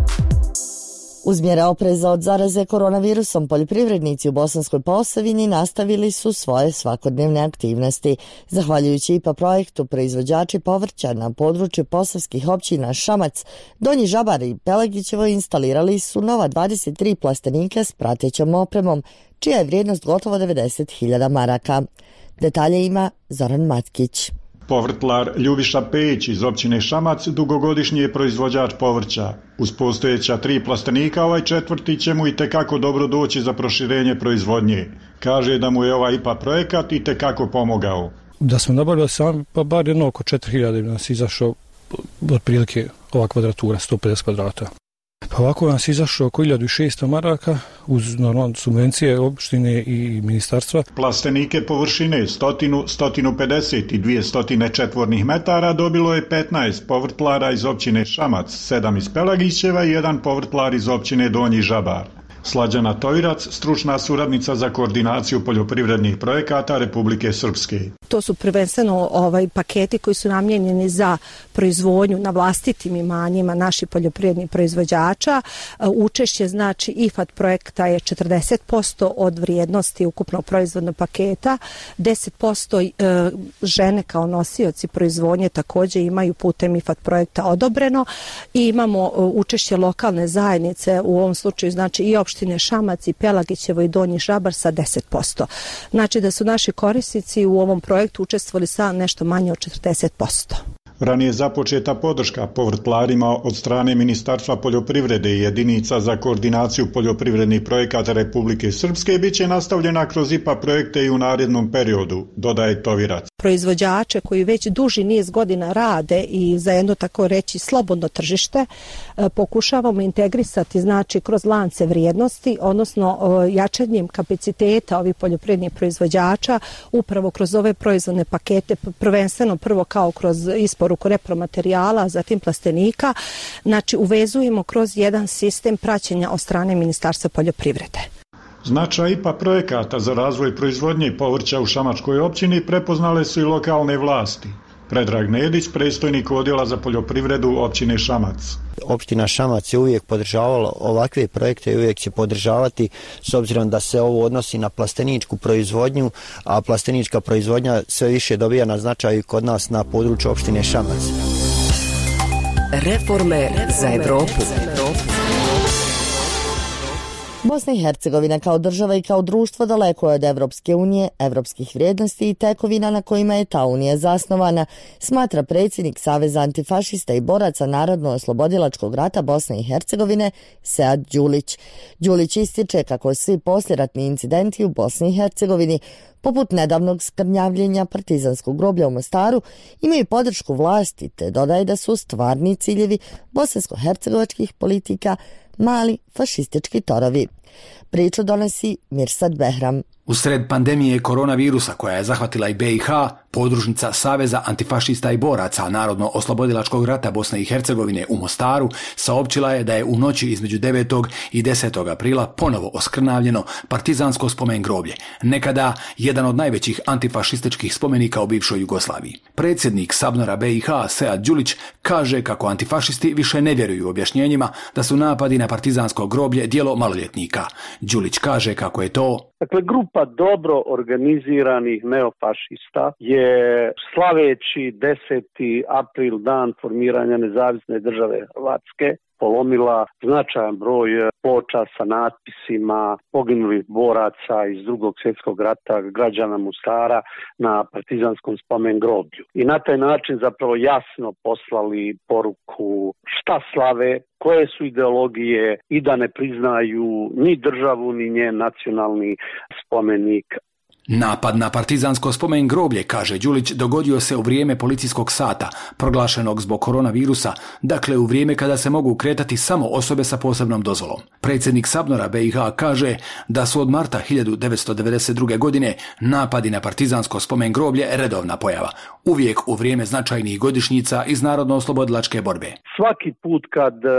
Uz mjere opreza od zaraze koronavirusom, poljoprivrednici u Bosanskoj Posavini nastavili su svoje svakodnevne aktivnosti. Zahvaljujući I P A projektu, proizvođači povrća na području posavskih općina Šamac, Donji Žabar i Pelagićevo instalirali su nova dvadeset tri plastenika s pratećom opremom, čija je vrijednost gotovo devedeset hiljada maraka. Detalje ima Zoran Matkić. Povrtlar Ljubiša Pejić iz općine Šamac dugogodišnji je proizvođač povrća. Uz postojeća tri plastenika ovaj četvrti će mu i tekako dobro doći za proširenje proizvodnje. Kaže da mu je ovaj I P A projekat i tekako pomogao. Da smo nabavili sami, pa bar jedno oko četiri hiljade nas izašao otprilike ova kvadratura, sto pedeset kvadrata. Pa ovako nas izašao oko hiljadu šesto maraka uz normalno subvencije opštine i ministarstva. Plastenike površine sto, sto pedeset i dvjesto četvornih metara dobilo je petnaest povrtlara iz općine Šamac, sedam iz Pelagićeva i jedan povrtlar iz općine Donji Žabar. Slađana Tojrac, stručna suradnica za koordinaciju poljoprivrednih projekata Republike Srpske. To su prvenstveno ovaj paketi koji su namijenjeni za proizvodnju na vlastitim imanjima naših poljoprivrednih proizvođača. Učešće znači I F A D projekta je četrdeset posto od vrijednosti ukupnog proizvodnog paketa. deset posto žene kao nosioci proizvodnje također imaju putem I F A D projekta odobreno i imamo učešće lokalne zajednice, u ovom slučaju znači i opštine Šamac i Pelagićevo i Donji Žabar sa deset posto. Znači da su naši korisnici u ovom projektu učestvovali sa nešto manje od četrdeset posto. Ranije započeta podrška povrtlarima od strane Ministarstva poljoprivrede i jedinica za koordinaciju poljoprivrednih projekata Republike Srpske bit će nastavljena kroz I P A projekte i u narednom periodu, dodaje Tovirac. Proizvođače koji već duži niz godina rade i za jedno tako reći slobodno tržište pokušavamo integrisati znači kroz lance vrijednosti, odnosno jačanjem kapaciteta ovih poljoprivrednih proizvođača upravo kroz ove proizvodne pakete, prvenstveno prvo kao kroz isporuku repromaterijala, zatim plastenika, znači uvezujemo kroz jedan sistem praćenja od strane Ministarstva poljoprivrede. Značaj I P A projekata za razvoj proizvodnje povrća u Šamačkoj općini prepoznale su i lokalne vlasti. Predrag Nedić, predstojnik odjela za poljoprivredu općine Šamac. Opština Šamac je uvijek podržavala ovakve projekte i uvijek će podržavati s obzirom da se ovo odnosi na plasteničku proizvodnju, a plastenička proizvodnja sve više dobija na značaju kod nas na području opštine Šamac. Reforme za Evropu. Bosna i Hercegovina kao država i kao društvo daleko je od Evropske unije, evropskih vrijednosti i tekovina na kojima je ta unija zasnovana, smatra predsjednik Saveza antifašista i boraca Narodno-oslobodilačkog rata Bosne i Hercegovine Sead Đulić. Đulić ističe kako svi posljeratni incidenti u Bosni i Hercegovini poput nedavnog skrnjavljenja partizanskog groblja u Mostaru, imaju podršku vlasti, te dodaje da su stvarni ciljevi bosansko-hercegovačkih politika mali fašistički torovi. Priču donosi Mirsad Behram. Usred pandemije koronavirusa koja je zahvatila i be i ha, podružnica Saveza antifašista i boraca Narodno-oslobodilačkog rata Bosne i Hercegovine u Mostaru saopćila je da je u noći između devetog i desetog aprila ponovo oskrnavljeno partizansko spomen groblje, nekada jedan od najvećih antifašističkih spomenika u bivšoj Jugoslaviji. Predsjednik Sabnora be i ha Sead Đulić kaže kako antifašisti više ne vjeruju objašnjenjima da su napadi na partizansko groblje djelo maloljetnika. Đulić kaže kako je to Dakle, grupa dobro organiziranih neofašista je slaveći deseti april, dan formiranja nezavisne države Hrvatske, polomila značajan broj ploča sa natpisima poginulih boraca iz drugog svjetskog rata, građana Mostara, na partizanskom spomen groblju. I na taj način zapravo jasno poslali poruku šta slave, koje su ideologije i da ne priznaju ni državu ni njen nacionalni spomenik. Napad na partizansko spomen groblje, kaže Đulić, dogodio se u vrijeme policijskog sata, proglašenog zbog koronavirusa, dakle u vrijeme kada se mogu kretati samo osobe sa posebnom dozvolom. Predsjednik Sabnora be i ha kaže da su od marta hiljadu devetsto devedeset druge. godine napadi na partizansko spomen groblje redovna pojava, uvijek u vrijeme značajnih godišnjica iz Narodno-oslobodilačke borbe. Svaki put kad uh,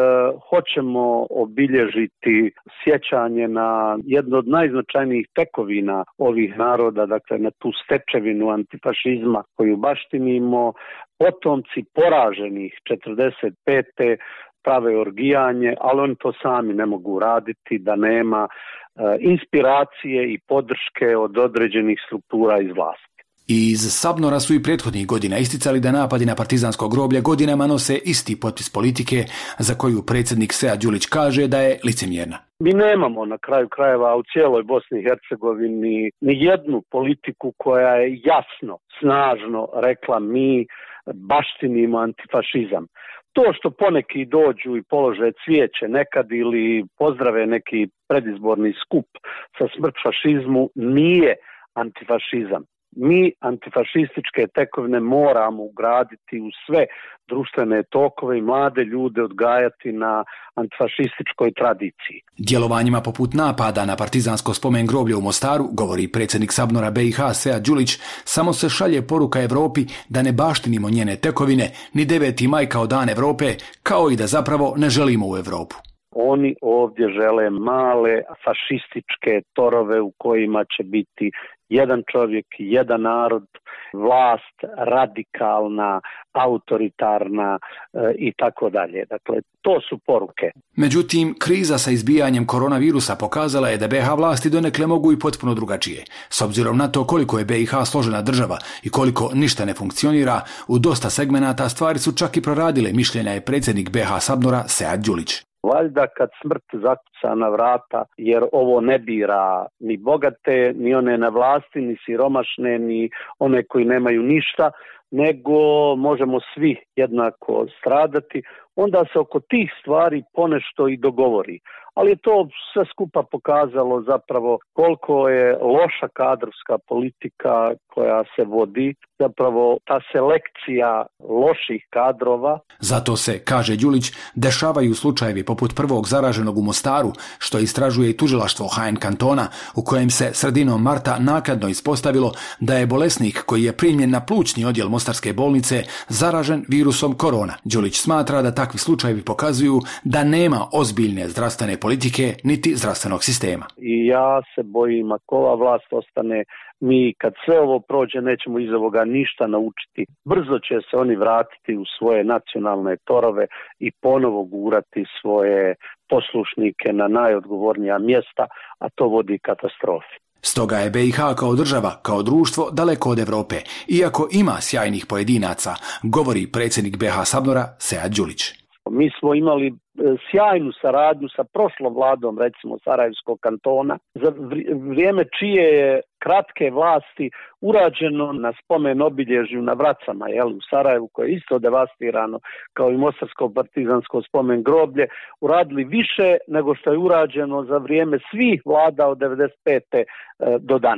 hoćemo obilježiti sjećanje na jedno od najznačajnijih tekovina ovih naroda, naroda, dakle na tu stečevinu antifašizma koju baštinimo, potomci poraženih četrdeset pete prave orgijanje, ali oni to sami ne mogu raditi da nema e, inspiracije i podrške od određenih struktura iz vlasti. Iz Sabnora su i prethodnih godina isticali da napadi na partizansko groblje godinama nose isti potpis politike za koju predsjednik Sead Đulić kaže da je licemjerna. Mi nemamo na kraju krajeva u cijeloj Bosni i Hercegovini ni jednu politiku koja je jasno, snažno rekla mi baštinimo antifašizam. To što poneki dođu i polože cvijeće nekad ili pozdrave neki predizborni skup sa smrt fašizmu nije antifašizam. Mi antifašističke tekovine moramo ugraditi u sve društvene tokove i mlade ljude odgajati na antifašističkoj tradiciji. Djelovanjima poput napada na partizansko spomen groblje u Mostaru, govori predsjednik Sabnora be i ha Sead Đulić, samo se šalje poruka Europi da ne baštinimo njene tekovine, ni deveti maj kao dan Europe, kao i da zapravo ne želimo u Europu. Oni ovdje žele male fašističke torove u kojima će biti jedan čovjek, jedan narod, vlast radikalna, autoritarna e, i tako dalje. Dakle, to su poruke. Međutim, kriza sa izbijanjem koronavirusa pokazala je da be i ha vlasti donekle mogu i potpuno drugačije. S obzirom na to koliko je be i ha složena država i koliko ništa ne funkcionira, u dosta segmenata stvari su čak i proradile, mišljenja je predsjednik be i ha Sabnora Sead Đulić. Valjda kad smrt zakuca na vrata, jer ovo ne bira ni bogate, ni one na vlasti, ni siromašne, ni one koji nemaju ništa, nego možemo svi jednako stradati, onda se oko tih stvari ponešto i dogovori. Ali je to sve skupa pokazalo zapravo koliko je loša kadrovska politika koja se vodi, zapravo ta selekcija loših kadrova. Zato se, kaže Đulić, dešavaju slučajevi poput prvog zaraženog u Mostaru, što istražuje i tužilaštvo ha en kantona, u kojem se sredinom marta naknadno ispostavilo da je bolesnik koji je primljen na plućni odjel Mostarske bolnice zaražen virusom korona. Đulić smatra da takvi slučajevi pokazuju da nema ozbiljne zdravstvene politike niti zdravstvenog sistema. I ja se bojim ako ova vlast ostane, mi kad sve ovo prođe nećemo iz ovoga ništa naučiti. Brzo će se oni vratiti u svoje nacionalne torove i ponovo gurati svoje poslušnike na najodgovornija mjesta, a to vodi katastrofi. Stoga je be i ha kao država, kao društvo daleko od Europe, iako ima sjajnih pojedinaca, govori predsjednik be ha Sabnora Sead Đulić. Mi smo imali sjajnu saradnju sa prošlom vladom, recimo Sarajevskog kantona, za vrijeme čije je kratke vlasti urađeno na spomen obilježju na Vracama, jel, u Sarajevu, koje je isto devastirano kao i Mostarsko partizansko spomen groblje, uradili više nego što je urađeno za vrijeme svih vlada od devedeset pete do danas.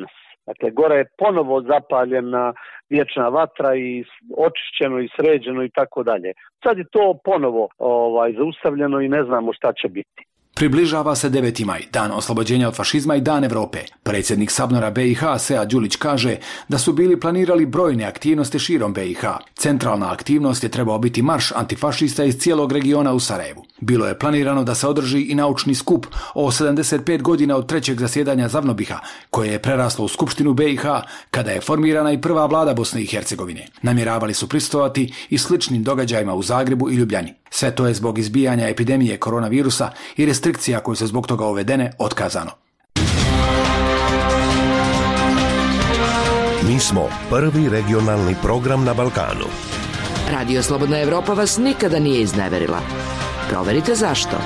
Dakle, gore je ponovo zapaljena vječna vatra i očišćeno i sređeno i tako dalje. Sad je to ponovo ovaj, zaustavljeno i ne znamo šta će biti. Približava se deveti maj, dan oslobođenja od fašizma i dan Evrope. Predsjednik Sabnora B i H Sead Đulić kaže da su bili planirali brojne aktivnosti širom B i H. Centralna aktivnost je trebao biti marš antifašista iz cijelog regiona u Sarajevu. Bilo je planirano da se održi i naučni skup o sedamdeset pet godina od trećeg zasjedanja Zavnobiha, koje je preraslo u Skupštinu B i H kada je formirana i prva vlada Bosne i Hercegovine. Namjeravali su prisustvovati i sličnim događajima u Zagrebu i Ljubljani. Sve to je zbog izbijanja epidemije koronavirusa i restrikcija koje su zbog toga uvedene otkazano. Mi smo prvi regionalni program na Balkanu. Radio Slobodna Evropa vas nikada nije izneverila. Proverite zašto.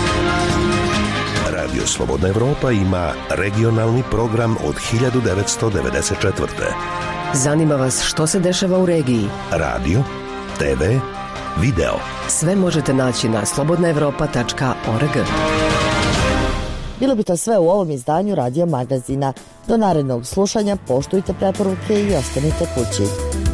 Radio Slobodna Evropa ima regionalni program od hiljadu devetsto devedeset četvrte. Zanima vas što se dešava u regiji? Radio, te ve, video. Sve možete naći na slobodna evropa tačka org. Bilo bi to sve u ovom izdanju Radio Magazina. Do narednog slušanja poštujte preporuke i ostanite kući.